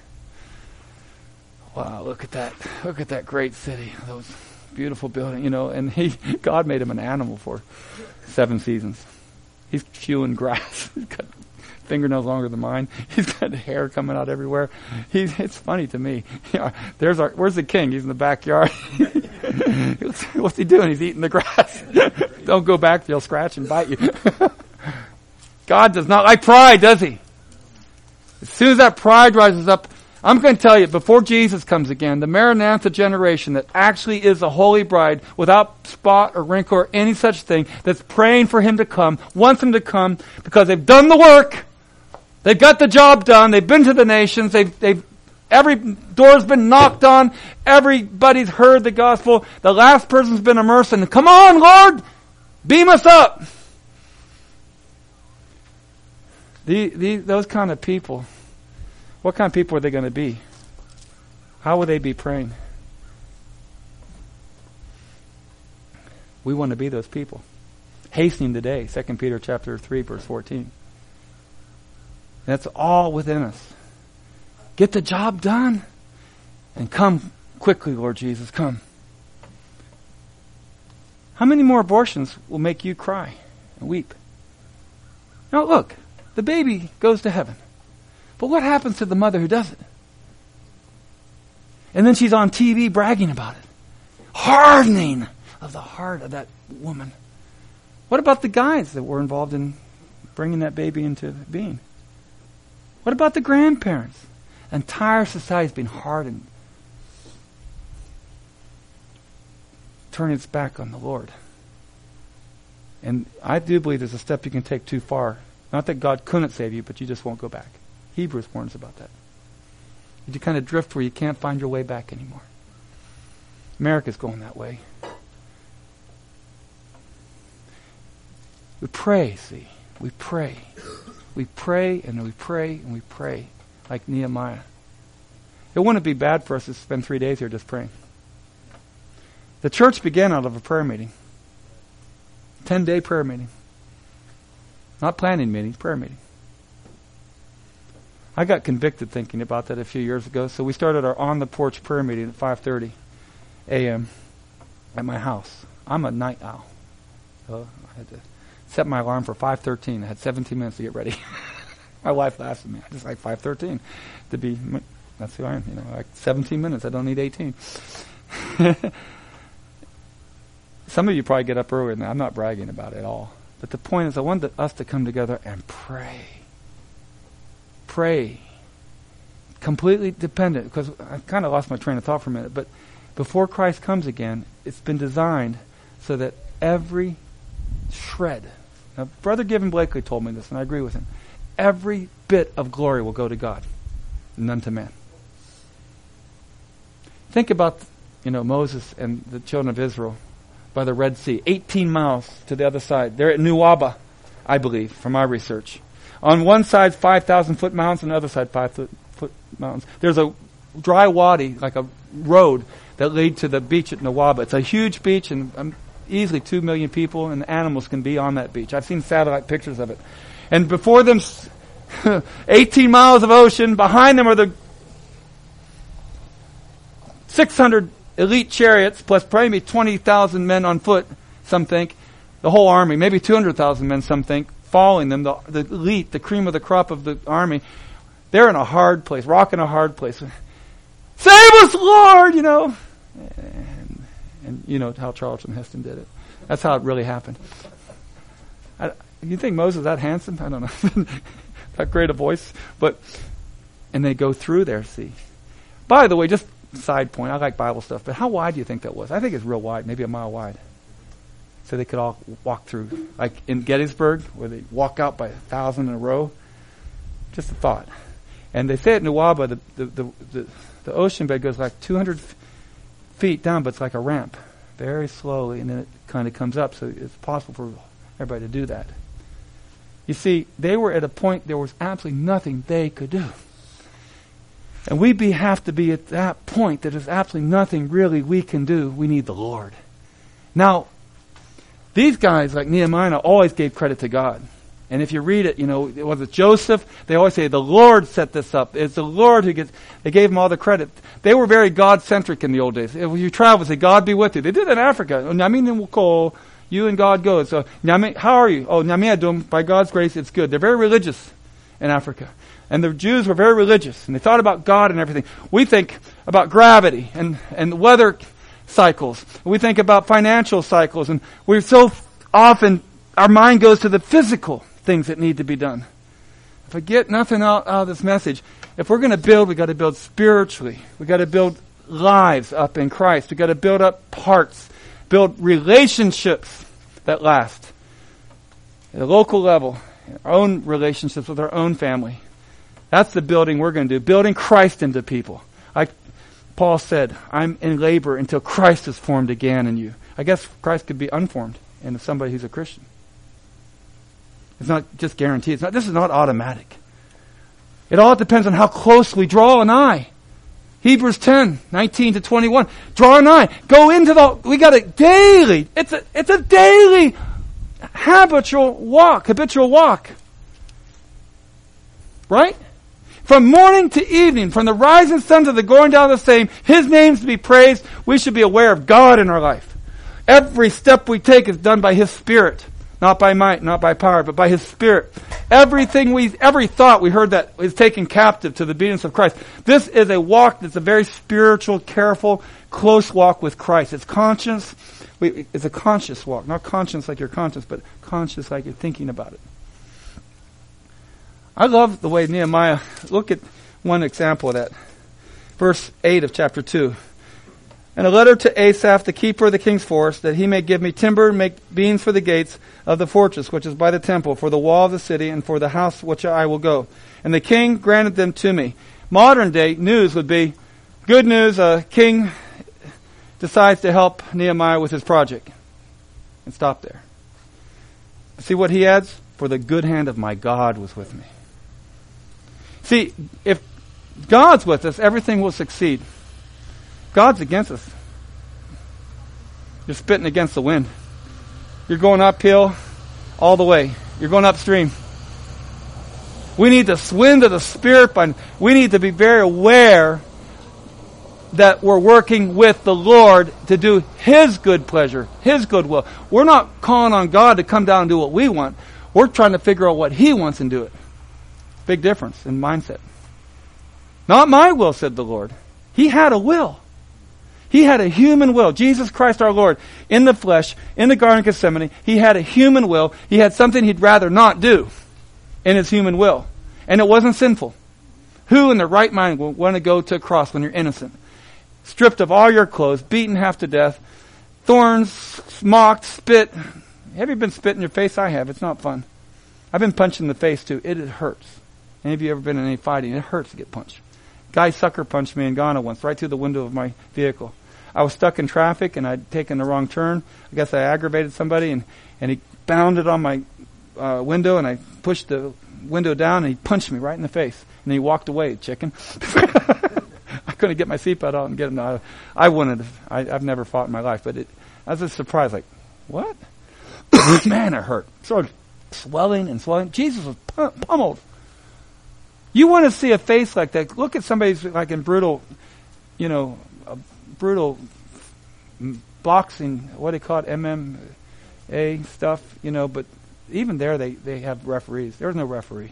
Speaker 1: Wow, look at that. Look at that great city. Those beautiful buildings, and God made him an animal for 7 seasons. He's chewing grass. He's got fingernails longer than mine. He's got hair coming out everywhere. It's funny to me. Where's the king? He's in the backyard. What's he doing? He's eating the grass. Don't go back, they'll scratch and bite you. God does not like pride, does he? As soon as that pride rises up, I'm going to tell you, before Jesus comes again, the Maranatha generation that actually is a holy bride without spot or wrinkle or any such thing, that's praying for him to come, wants him to come because they've done the work, they've got the job done, they've been to the nations, every door's been knocked on, everybody's heard the gospel, the last person's been immersed, and come on, Lord, beam us up. Those kind of people, what kind of people are they going to be? How will they be praying? We want to be those people. Hastening today, 2 Peter chapter 3, verse 14. That's all within us. Get the job done and come quickly, Lord Jesus, come. How many more abortions will make you cry and weep? Now look, the baby goes to heaven. But what happens to the mother who does it? And then she's on TV bragging about it. Hardening of the heart of that woman. What about the guys that were involved in bringing that baby into being? What about the grandparents? Entire society's been hardened. Turning its back on the Lord. And I do believe there's a step you can take too far. Not that God couldn't save you, but you just won't go back. Hebrews warns about that. You kind of drift where you can't find your way back anymore. America's going that way. We pray, see. We pray. We pray and we pray and we pray like Nehemiah. It wouldn't be bad for us to spend 3 days here just praying. The church began out of a prayer meeting. 10-day prayer meeting. Not planning meetings, prayer meeting. I got convicted thinking about that a few years ago, so we started our on-the-porch prayer meeting at 5:30 a.m. at my house. I'm a night owl. So I had to set my alarm for 5:13. I had 17 minutes to get ready. My wife laughs at me. I just like 5:13 to be. That's who I am. Like 17 minutes. I don't need 18. Some of you probably get up earlier than that. I'm not bragging about it at all. But the point is, I want us to come together and pray. Pray. Completely dependent. Because I kind of lost my train of thought for a minute. But before Christ comes again, it's been designed so that every shred. Now, Brother Given Blakely told me this, and I agree with him. Every bit of glory will go to God, none to man. Think about, Moses and the children of Israel by the Red Sea, 18 miles to the other side. They're at Nuwaba, I believe, from my research. On one side, 5,000-foot mountains, on the other side, 5,000-foot mountains. There's a dry wadi, like a road, that lead to the beach at Nuwaba. It's a huge beach, and easily 2 million people and animals can be on that beach. I've seen satellite pictures of it. And before them, 18 miles of ocean. Behind them are the 600 elite chariots, plus probably 20,000 men on foot, some think. The whole army, maybe 200,000 men, some think, following them. The elite, the cream of the crop of the army. They're in a hard place, rocking a hard place. Save us, Lord, And you know how Charlton Heston did it. That's how it really happened. You think Moses that handsome? I don't know. That great a voice. And they go through there, see. By the way, just side point, I like Bible stuff, but how wide do you think that was? I think it's real wide, maybe a mile wide. So they could all walk through. Like in Gettysburg, where they walk out by 1,000 in a row. Just a thought. And they say at Nuwaba, the ocean bed goes like 200 feet down, but it's like a ramp. Very slowly, and then it kind of comes up, so it's possible for everybody to do that. You see, they were at a point there was absolutely nothing they could do. And we have to be at that point that there's absolutely nothing really we can do. We need the Lord. Now, these guys like Nehemiah always gave credit to God. And if you read it, was it Joseph? They always say, the Lord set this up. It's the Lord who they gave him all the credit. They were very God-centric in the old days. If you travel, say, God be with you. They did it in Africa. You and God go. So, how are you? Oh, by God's grace, it's good. They're very religious. in Africa. And the Jews were very religious, and they thought about God and everything. We think about gravity and weather cycles. We think about financial cycles, and we're so often, our mind goes to the physical things that need to be done. If I get nothing out of this message, if we're going to build, we've got to build spiritually. We've got to build lives up in Christ. We've got to build up hearts, build relationships that last. At a local level, our own relationships with our own family. That's the building we're going to do. Building Christ into people. Like Paul said, I'm in labor until Christ is formed again in you. I guess Christ could be unformed in somebody who's a Christian. It's not just guaranteed. This is not automatic. It all depends on how close we draw an eye. Hebrews 10, 19 to 21. Draw an eye. Go into we got it daily. It's a daily habitual walk. Right? From morning to evening, from the rising sun to the going down of the same, His name's to be praised. We should be aware of God in our life. Every step we take is done by His Spirit. Not by might, not by power, but by His Spirit. Every thought we heard that is taken captive to the obedience of Christ. This is a walk that's a very spiritual, careful, close walk with Christ. It's conscious. It's a conscious walk. Not conscience like your conscience, but conscious like you're thinking about it. I love the way Nehemiah, look at one example of that. Verse 8 of chapter 2. And a letter to Asaph, the keeper of the king's forest, that he may give me timber and make beams for the gates of the fortress, which is by the temple, for the wall of the city, and for the house which I will go. And the king granted them to me. Modern day news would be, good news, a king decides to help Nehemiah with his project. And stop there. See what he adds? For the good hand of my God was with me. See, if God's with us, everything will succeed. God's against us. You're spitting against the wind. You're going uphill all the way. You're going upstream. We need to swim to the Spirit. We need to be very aware that we're working with the Lord to do His good pleasure, His good will. We're not calling on God to come down and do what we want. We're trying to figure out what He wants and do it. Big difference in mindset. Not my will, said the Lord. He had a will. He had a human will. Jesus Christ our Lord, in the flesh, in the Garden of Gethsemane, He had a human will. He had something He'd rather not do in His human will. And it wasn't sinful. Who in their right mind will want to go to a cross when you're innocent? Stripped of all your clothes, beaten half to death, thorns, mocked, spit. Have you been spit in your face? I have. It's not fun. I've been punched in the face too. It hurts. Any of you ever been in any fighting? It hurts to get punched. Guy sucker punched me in Ghana once, right through the window of my vehicle. I was stuck in traffic and I'd taken the wrong turn. I guess I aggravated somebody and he bounded on my window and I pushed the window down and he punched me right in the face. And then he walked away, chicken. I couldn't get my seatbelt out and get him out. I've never fought in my life, but I was just surprised, like, what? Man, it hurt. So swelling and swelling. Jesus was pummeled. You want to see a face like that, look at somebody who's like in brutal boxing, what do they call it, MMA stuff, but even there they have referees. There's no referee.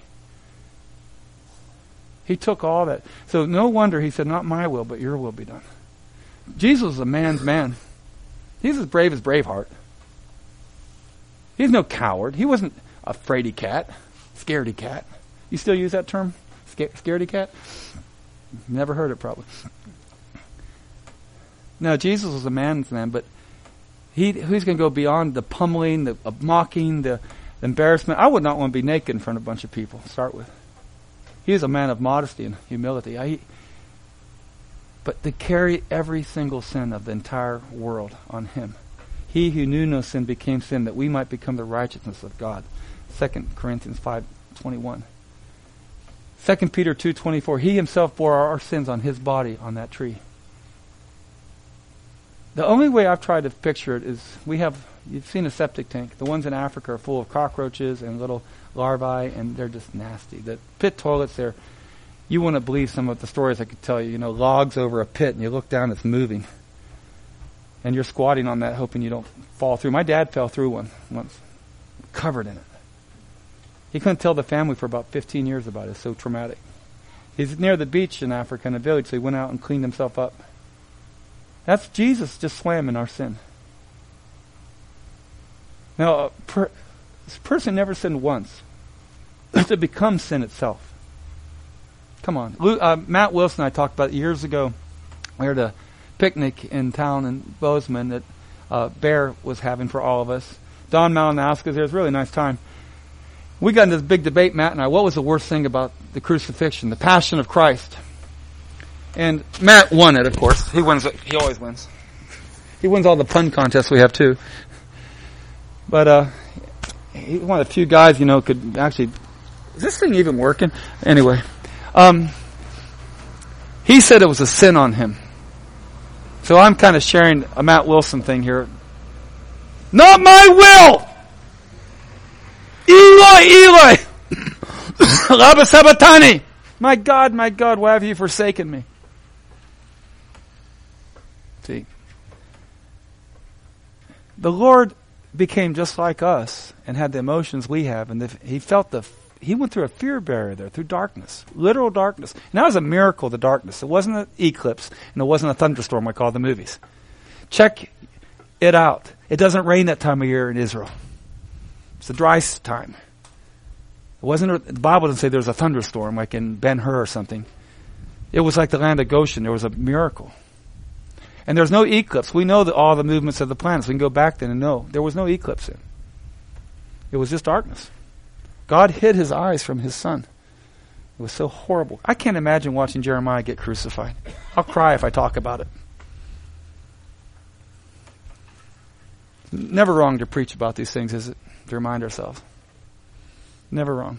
Speaker 1: He took all that. So no wonder He said, not my will, but your will be done. Jesus was a man's man. He's as brave as Braveheart. He's no coward. He wasn't a fraidy cat, scaredy cat. You still use that term? Scaredy cat? Never heard it probably. No, Jesus was a man's man, but he's going to go beyond the pummeling, the mocking, the embarrassment. I would not want to be naked in front of a bunch of people to start with. He is a man of modesty and humility. But to carry every single sin of the entire world on Him. He who knew no sin became sin that we might become the righteousness of God. 2 Corinthians 5:21. 2 Peter 2:24. He Himself bore our sins on His body on that tree. The only way I've tried to picture it is you've seen a septic tank. The ones in Africa are full of cockroaches and little larvae, and they're just nasty. The pit toilets there, you wouldn't believe some of the stories I could tell you. Logs over a pit, and you look down, it's moving. And you're squatting on that, hoping you don't fall through. My dad fell through one once, covered in it. He couldn't tell the family for about 15 years about it. It's so traumatic. He's near the beach in Africa in a village, so he went out and cleaned himself up. That's Jesus just slamming our sin. Now, this person never sinned once. It becomes sin itself. Come on. Matt Wilson and I talked about it years ago. We were at a picnic in town in Bozeman that Bear was having for all of us. Don Malinowski was there. It was a really nice time. We got into this big debate, Matt and I. What was the worst thing about the crucifixion, the passion of Christ? And Matt won it, of course. He wins. He always wins. He wins all the pun contests we have, too. But he's one of the few guys, could actually... Is this thing even working? Anyway. He said it was a sin on him. So I'm kind of sharing a Matt Wilson thing here. Not my will! Eli, Lama Sabatani! My God, why have you forsaken me? See, the Lord became just like us and had the emotions we have, and he went through a fear barrier there, through darkness, literal darkness. And that was a miracle, the darkness. It wasn't an eclipse, and it wasn't a thunderstorm like all the movies. Check it out. It doesn't rain that time of year in Israel. It's the dry time. The Bible doesn't say there was a thunderstorm like in Ben-Hur or something. It was like the land of Goshen. There was a miracle. And there's no eclipse. We know all the movements of the planets. We can go back then and know there was no eclipse in. It was just darkness. God hid his eyes from his son. It was so horrible. I can't imagine watching Jeremiah get crucified. I'll cry if I talk about it. Never wrong to preach about these things, is it? To remind ourselves. Never wrong.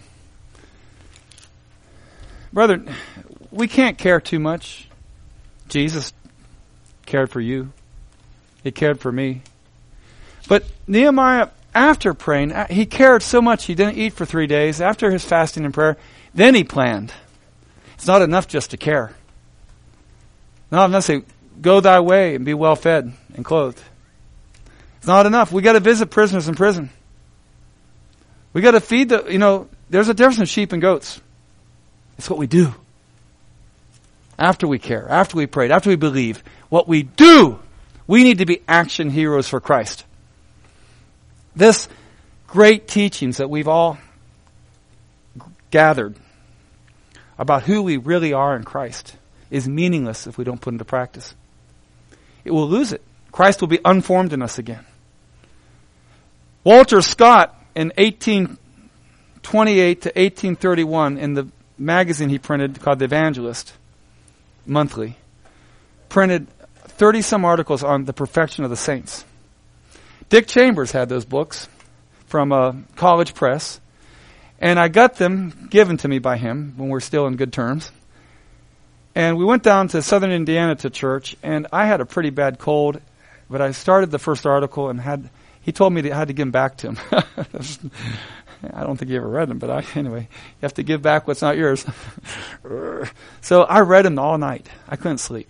Speaker 1: Brother, we can't care too much. Jesus cared for you. He cared for me. But Nehemiah, after praying, he cared so much he didn't eat for 3 days. After his fasting and prayer, then he planned. It's not enough just to care. Not enough to say, go thy way and be well fed and clothed. It's not enough. We got to visit prisoners in prison. We got to feed there's a difference in sheep and goats. It's what we do. After we care, after we prayed, after we believe, what we do, we need to be action heroes for Christ. This great teachings that we've all gathered about who we really are in Christ is meaningless if we don't put into practice. It will lose it. Christ will be unformed in us again. Walter Scott, in 1828 to 1831, in the magazine he printed called The Evangelist, monthly, printed 30-some articles on the perfection of the saints. Dick Chambers had those books from College Press, and I got them given to me by him when we're still in good terms. And we went down to southern Indiana to church, and I had a pretty bad cold, but I started the first article and he told me that I had to give them back to him. I don't think he ever read them, but anyway, you have to give back what's not yours. So I read them all night. I couldn't sleep.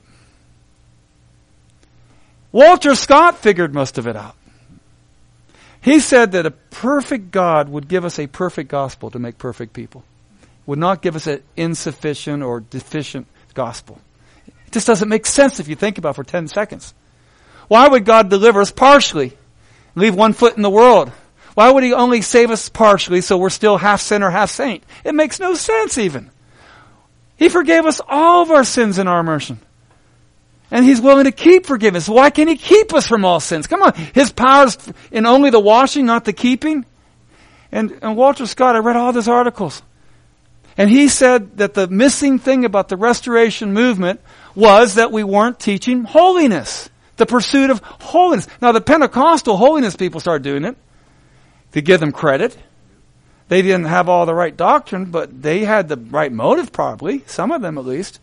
Speaker 1: Walter Scott figured most of it out. He said that a perfect God would give us a perfect gospel to make perfect people. Would not give us an insufficient or deficient gospel. It just doesn't make sense if you think about it for 10 seconds. Why would God deliver us partially? Leave one foot in the world? Why would he only save us partially so we're still half sinner, half saint? It makes no sense even. He forgave us all of our sins in our immersion. And he's willing to keep forgiveness. Why can't he keep us from all sins? Come on. His power is in only the washing, not the keeping. And Walter Scott, I read all his articles. And he said that the missing thing about the restoration movement was that we weren't teaching holiness. The pursuit of holiness. Now the Pentecostal holiness people started doing it. To give them credit. They didn't have all the right doctrine, but they had the right motive probably. Some of them at least.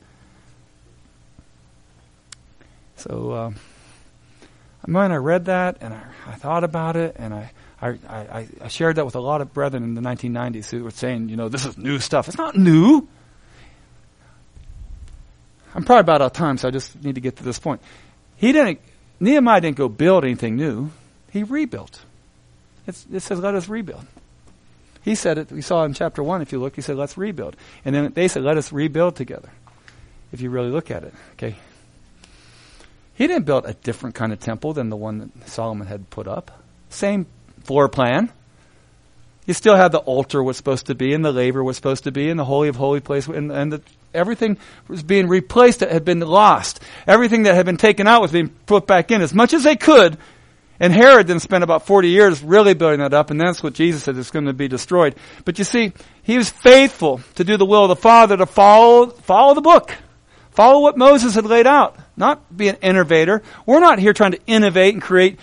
Speaker 1: So, when I read that and I thought about it and I shared that with a lot of brethren in the 1990s who were saying, this is new stuff. It's not new. I'm probably about out of time, so I just need to get to this point. Nehemiah didn't go build anything new. He rebuilt. It says, let us rebuild. He said it, we saw in chapter 1, if you look, he said, let's rebuild. And then they said, let us rebuild together, if you really look at it. Okay. He didn't build a different kind of temple than the one that Solomon had put up. Same floor plan. You still had the altar was supposed to be, and the laver was supposed to be, and the Holy of Holy place, and everything was being replaced that had been lost. Everything that had been taken out was being put back in as much as they could. And Herod then spent about 40 years really building that up, and that's what Jesus said is going to be destroyed. But you see, he was faithful to do the will of the Father, to follow the book. Follow what Moses had laid out, not be an innovator. We're not here trying to innovate and create,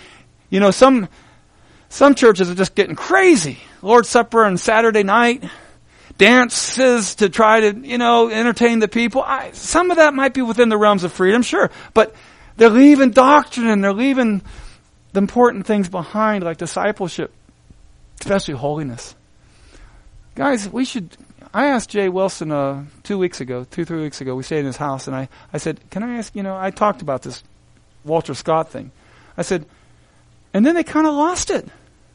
Speaker 1: some churches are just getting crazy. Lord's Supper on Saturday night, dances to try to, entertain the people. Some of that might be within the realms of freedom, sure. But they're leaving doctrine and they're leaving the important things behind, like discipleship, especially holiness. Guys, I asked Jay Wilson 3 weeks ago, we stayed in his house, and I said, can I ask, I talked about this Walter Scott thing. I said, and then they kind of lost it.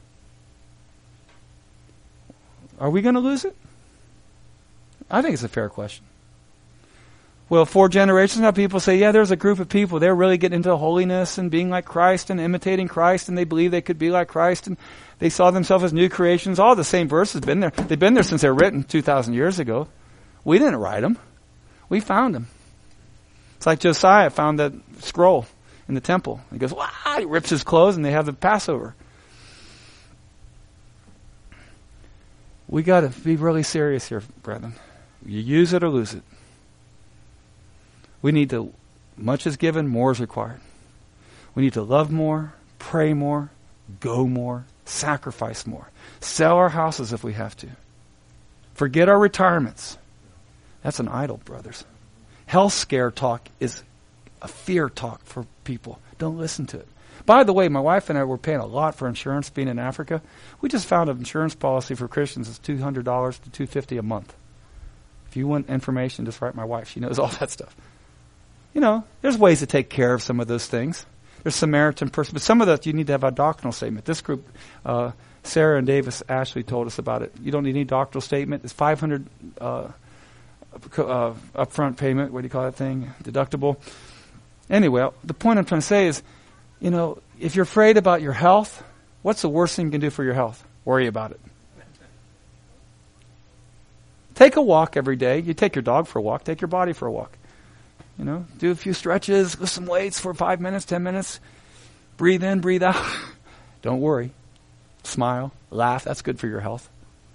Speaker 1: Are we going to lose it? I think it's a fair question. Well, 4 generations now, people say, yeah, there's a group of people, they're really getting into holiness and being like Christ and imitating Christ, and they believe they could be like Christ, and they saw themselves as new creations. All the same verses been there. They've been there since they were written 2,000 years ago. We didn't write them. We found them. It's like Josiah found that scroll in the temple. He goes, wow, he rips his clothes, and they have the Passover. We got to be really serious here, brethren. You use it or lose it. We need to, much is given, more is required. We need to love more, pray more, go more, sacrifice more. Sell our houses if we have to. Forget our retirements. That's an idol, brothers. Health scare talk is a fear talk for people. Don't listen to it. By the way, my wife and I were paying a lot for insurance being in Africa. We just found an insurance policy for Christians is $200 to $250 a month. If you want information, just write my wife. She knows all that stuff. There's ways to take care of some of those things. There's Samaritan person, but some of that you need to have a doctrinal statement. This group, Sarah and Davis Ashley told us about it. You don't need any doctrinal statement. It's $500 upfront payment. What do you call that thing? Deductible. Anyway, the point I'm trying to say is, if you're afraid about your health, what's the worst thing you can do for your health? Worry about it. Take a walk every day. You take your dog for a walk. Take your body for a walk. Do a few stretches, lift some weights for 5 minutes, 10 minutes. Breathe in, breathe out. Don't worry. Smile, laugh. That's good for your health.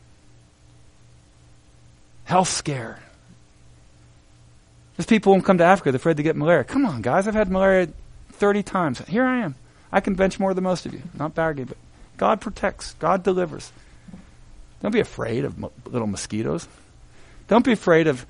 Speaker 1: Health scare. There's people won't come to Africa. They're afraid to get malaria. Come on, guys. I've had malaria 30 times. Here I am. I can bench more than most of you. Not bragging, but God protects. God delivers. Don't be afraid of little mosquitoes. Don't be afraid of,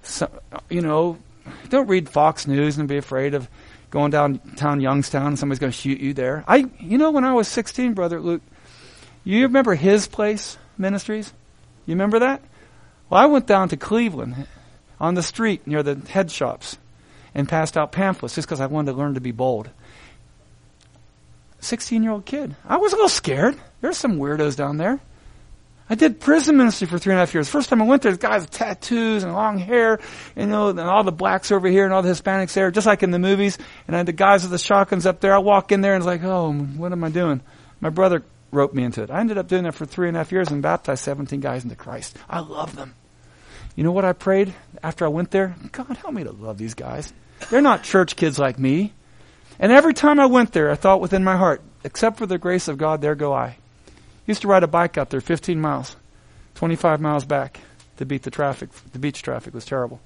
Speaker 1: don't read Fox News and be afraid of going downtown Youngstown and somebody's going to shoot you there. When I was 16, Brother Luke, you remember His Place Ministries? You remember that? Well, I went down to Cleveland on the street near the head shops and passed out pamphlets just because I wanted to learn to be bold. 16-year-old kid. I was a little scared. There's some weirdos down there. I did prison ministry for 3.5 years. First time I went there, there's guys with tattoos and long hair, and all the blacks over here and all the Hispanics there, just like in the movies. And I had the guys with the shotguns up there. I walk in there and it's like, oh, what am I doing? My brother roped me into it. I ended up doing that for 3.5 years and baptized 17 guys into Christ. I love them. You know what I prayed after I went there? God, help me to love these guys. They're not church kids like me. And every time I went there, I thought within my heart, except for the grace of God, there go I. Used to ride a bike out there 15 miles, 25 miles back to beat the traffic. The beach traffic was terrible.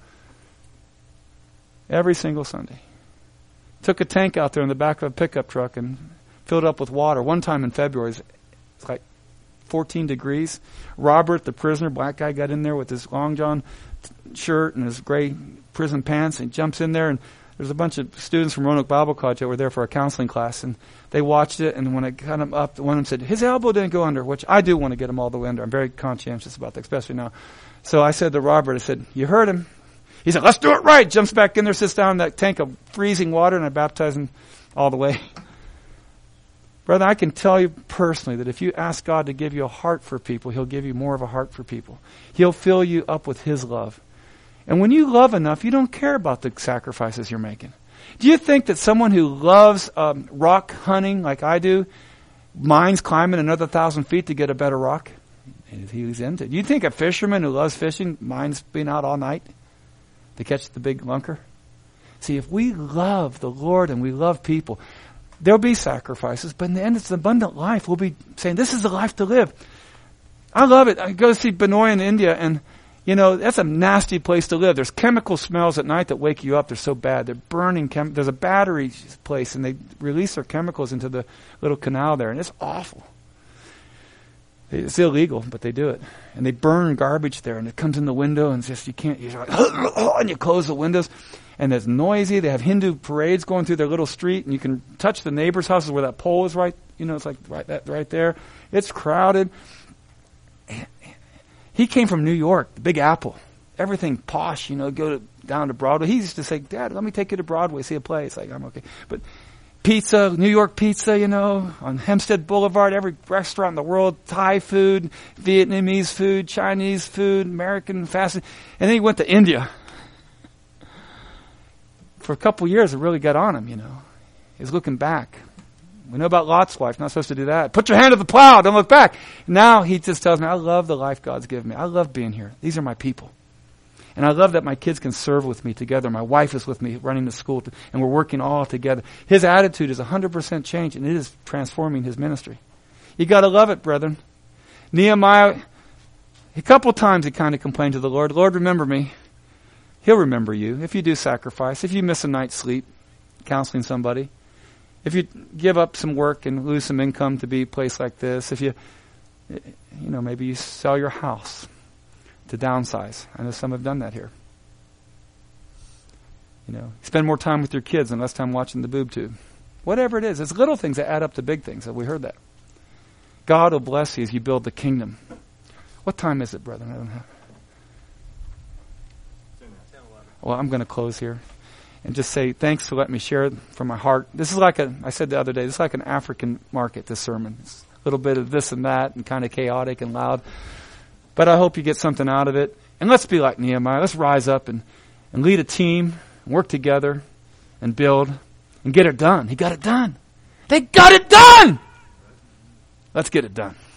Speaker 1: Every single Sunday. Took a tank out there in the back of a pickup truck and filled it up with water. One time in February, it's like 14 degrees. Robert, the prisoner, black guy, got in there with his long john shirt and his gray prison pants, and jumps in there, and there's a bunch of students from Roanoke Bible College that were there for a counseling class, and they watched it, and when it got him up, one of them said, his elbow didn't go under, which I do want to get him all the way under. I'm very conscientious about that, especially now. So I said to Robert, I said, you heard him. He said, let's do it right. Jumps back in there, sits down in that tank of freezing water, and I baptize him all the way. Brother, I can tell you personally that if you ask God to give you a heart for people, He'll give you more of a heart for people. He'll fill you up with His love. And when you love enough, you don't care about the sacrifices you're making. Do you think that someone who loves rock hunting like I do minds climbing another 1,000 feet to get a better rock? He's into it. Do you think a fisherman who loves fishing minds being out all night to catch the big lunker? See, if we love the Lord and we love people, there'll be sacrifices, but in the end it's an abundant life. We'll be saying, this is the life to live. I love it. I go to see Benoy in India, and that's a nasty place to live. There's chemical smells at night that wake you up. They're so bad. They're burning there's a battery place, and they release their chemicals into the little canal there, and it's awful. It's illegal, but they do it. And they burn garbage there, and it comes in the window, and it's just, you're like, and you close the windows, and it's noisy. They have Hindu parades going through their little street, and you can touch the neighbor's houses where that pole is right, it's like right there. It's crowded. He came from New York, the Big Apple. Everything posh, go down to Broadway. He used to say, Dad, let me take you to Broadway, see a play. It's like, I'm okay. But pizza, New York pizza, on Hempstead Boulevard, every restaurant in the world, Thai food, Vietnamese food, Chinese food, American fast food. And then he went to India. For a couple of years, it really got on him, He's looking back. We know about Lot's wife, not supposed to do that. Put your hand to the plow, don't look back. Now he just tells me, I love the life God's given me. I love being here. These are my people. And I love that my kids can serve with me together. My wife is with me running the school, and we're working all together. His attitude is 100% change, and it is transforming his ministry. You got to love it, brethren. Nehemiah, a couple times he kind of complained to the Lord, Lord, remember me. He'll remember you if you do sacrifice, if you miss a night's sleep counseling somebody, if you give up some work and lose some income to be a place like this, if you maybe you sell your house to downsize. I know some have done that here. Spend more time with your kids and less time watching the boob tube. Whatever it is, it's little things that add up to big things. Have we heard that? God will bless you as you build the kingdom. What time is it, brethren? I don't have. Well, I'm going to close here and just say thanks for letting me share from my heart. This is like I said the other day, this is like an African market, this sermon. It's a little bit of this and that and kind of chaotic and loud. But I hope you get something out of it. And let's be like Nehemiah. Let's rise up and lead a team, and work together and build and get it done. He got it done. They got it done! Let's get it done.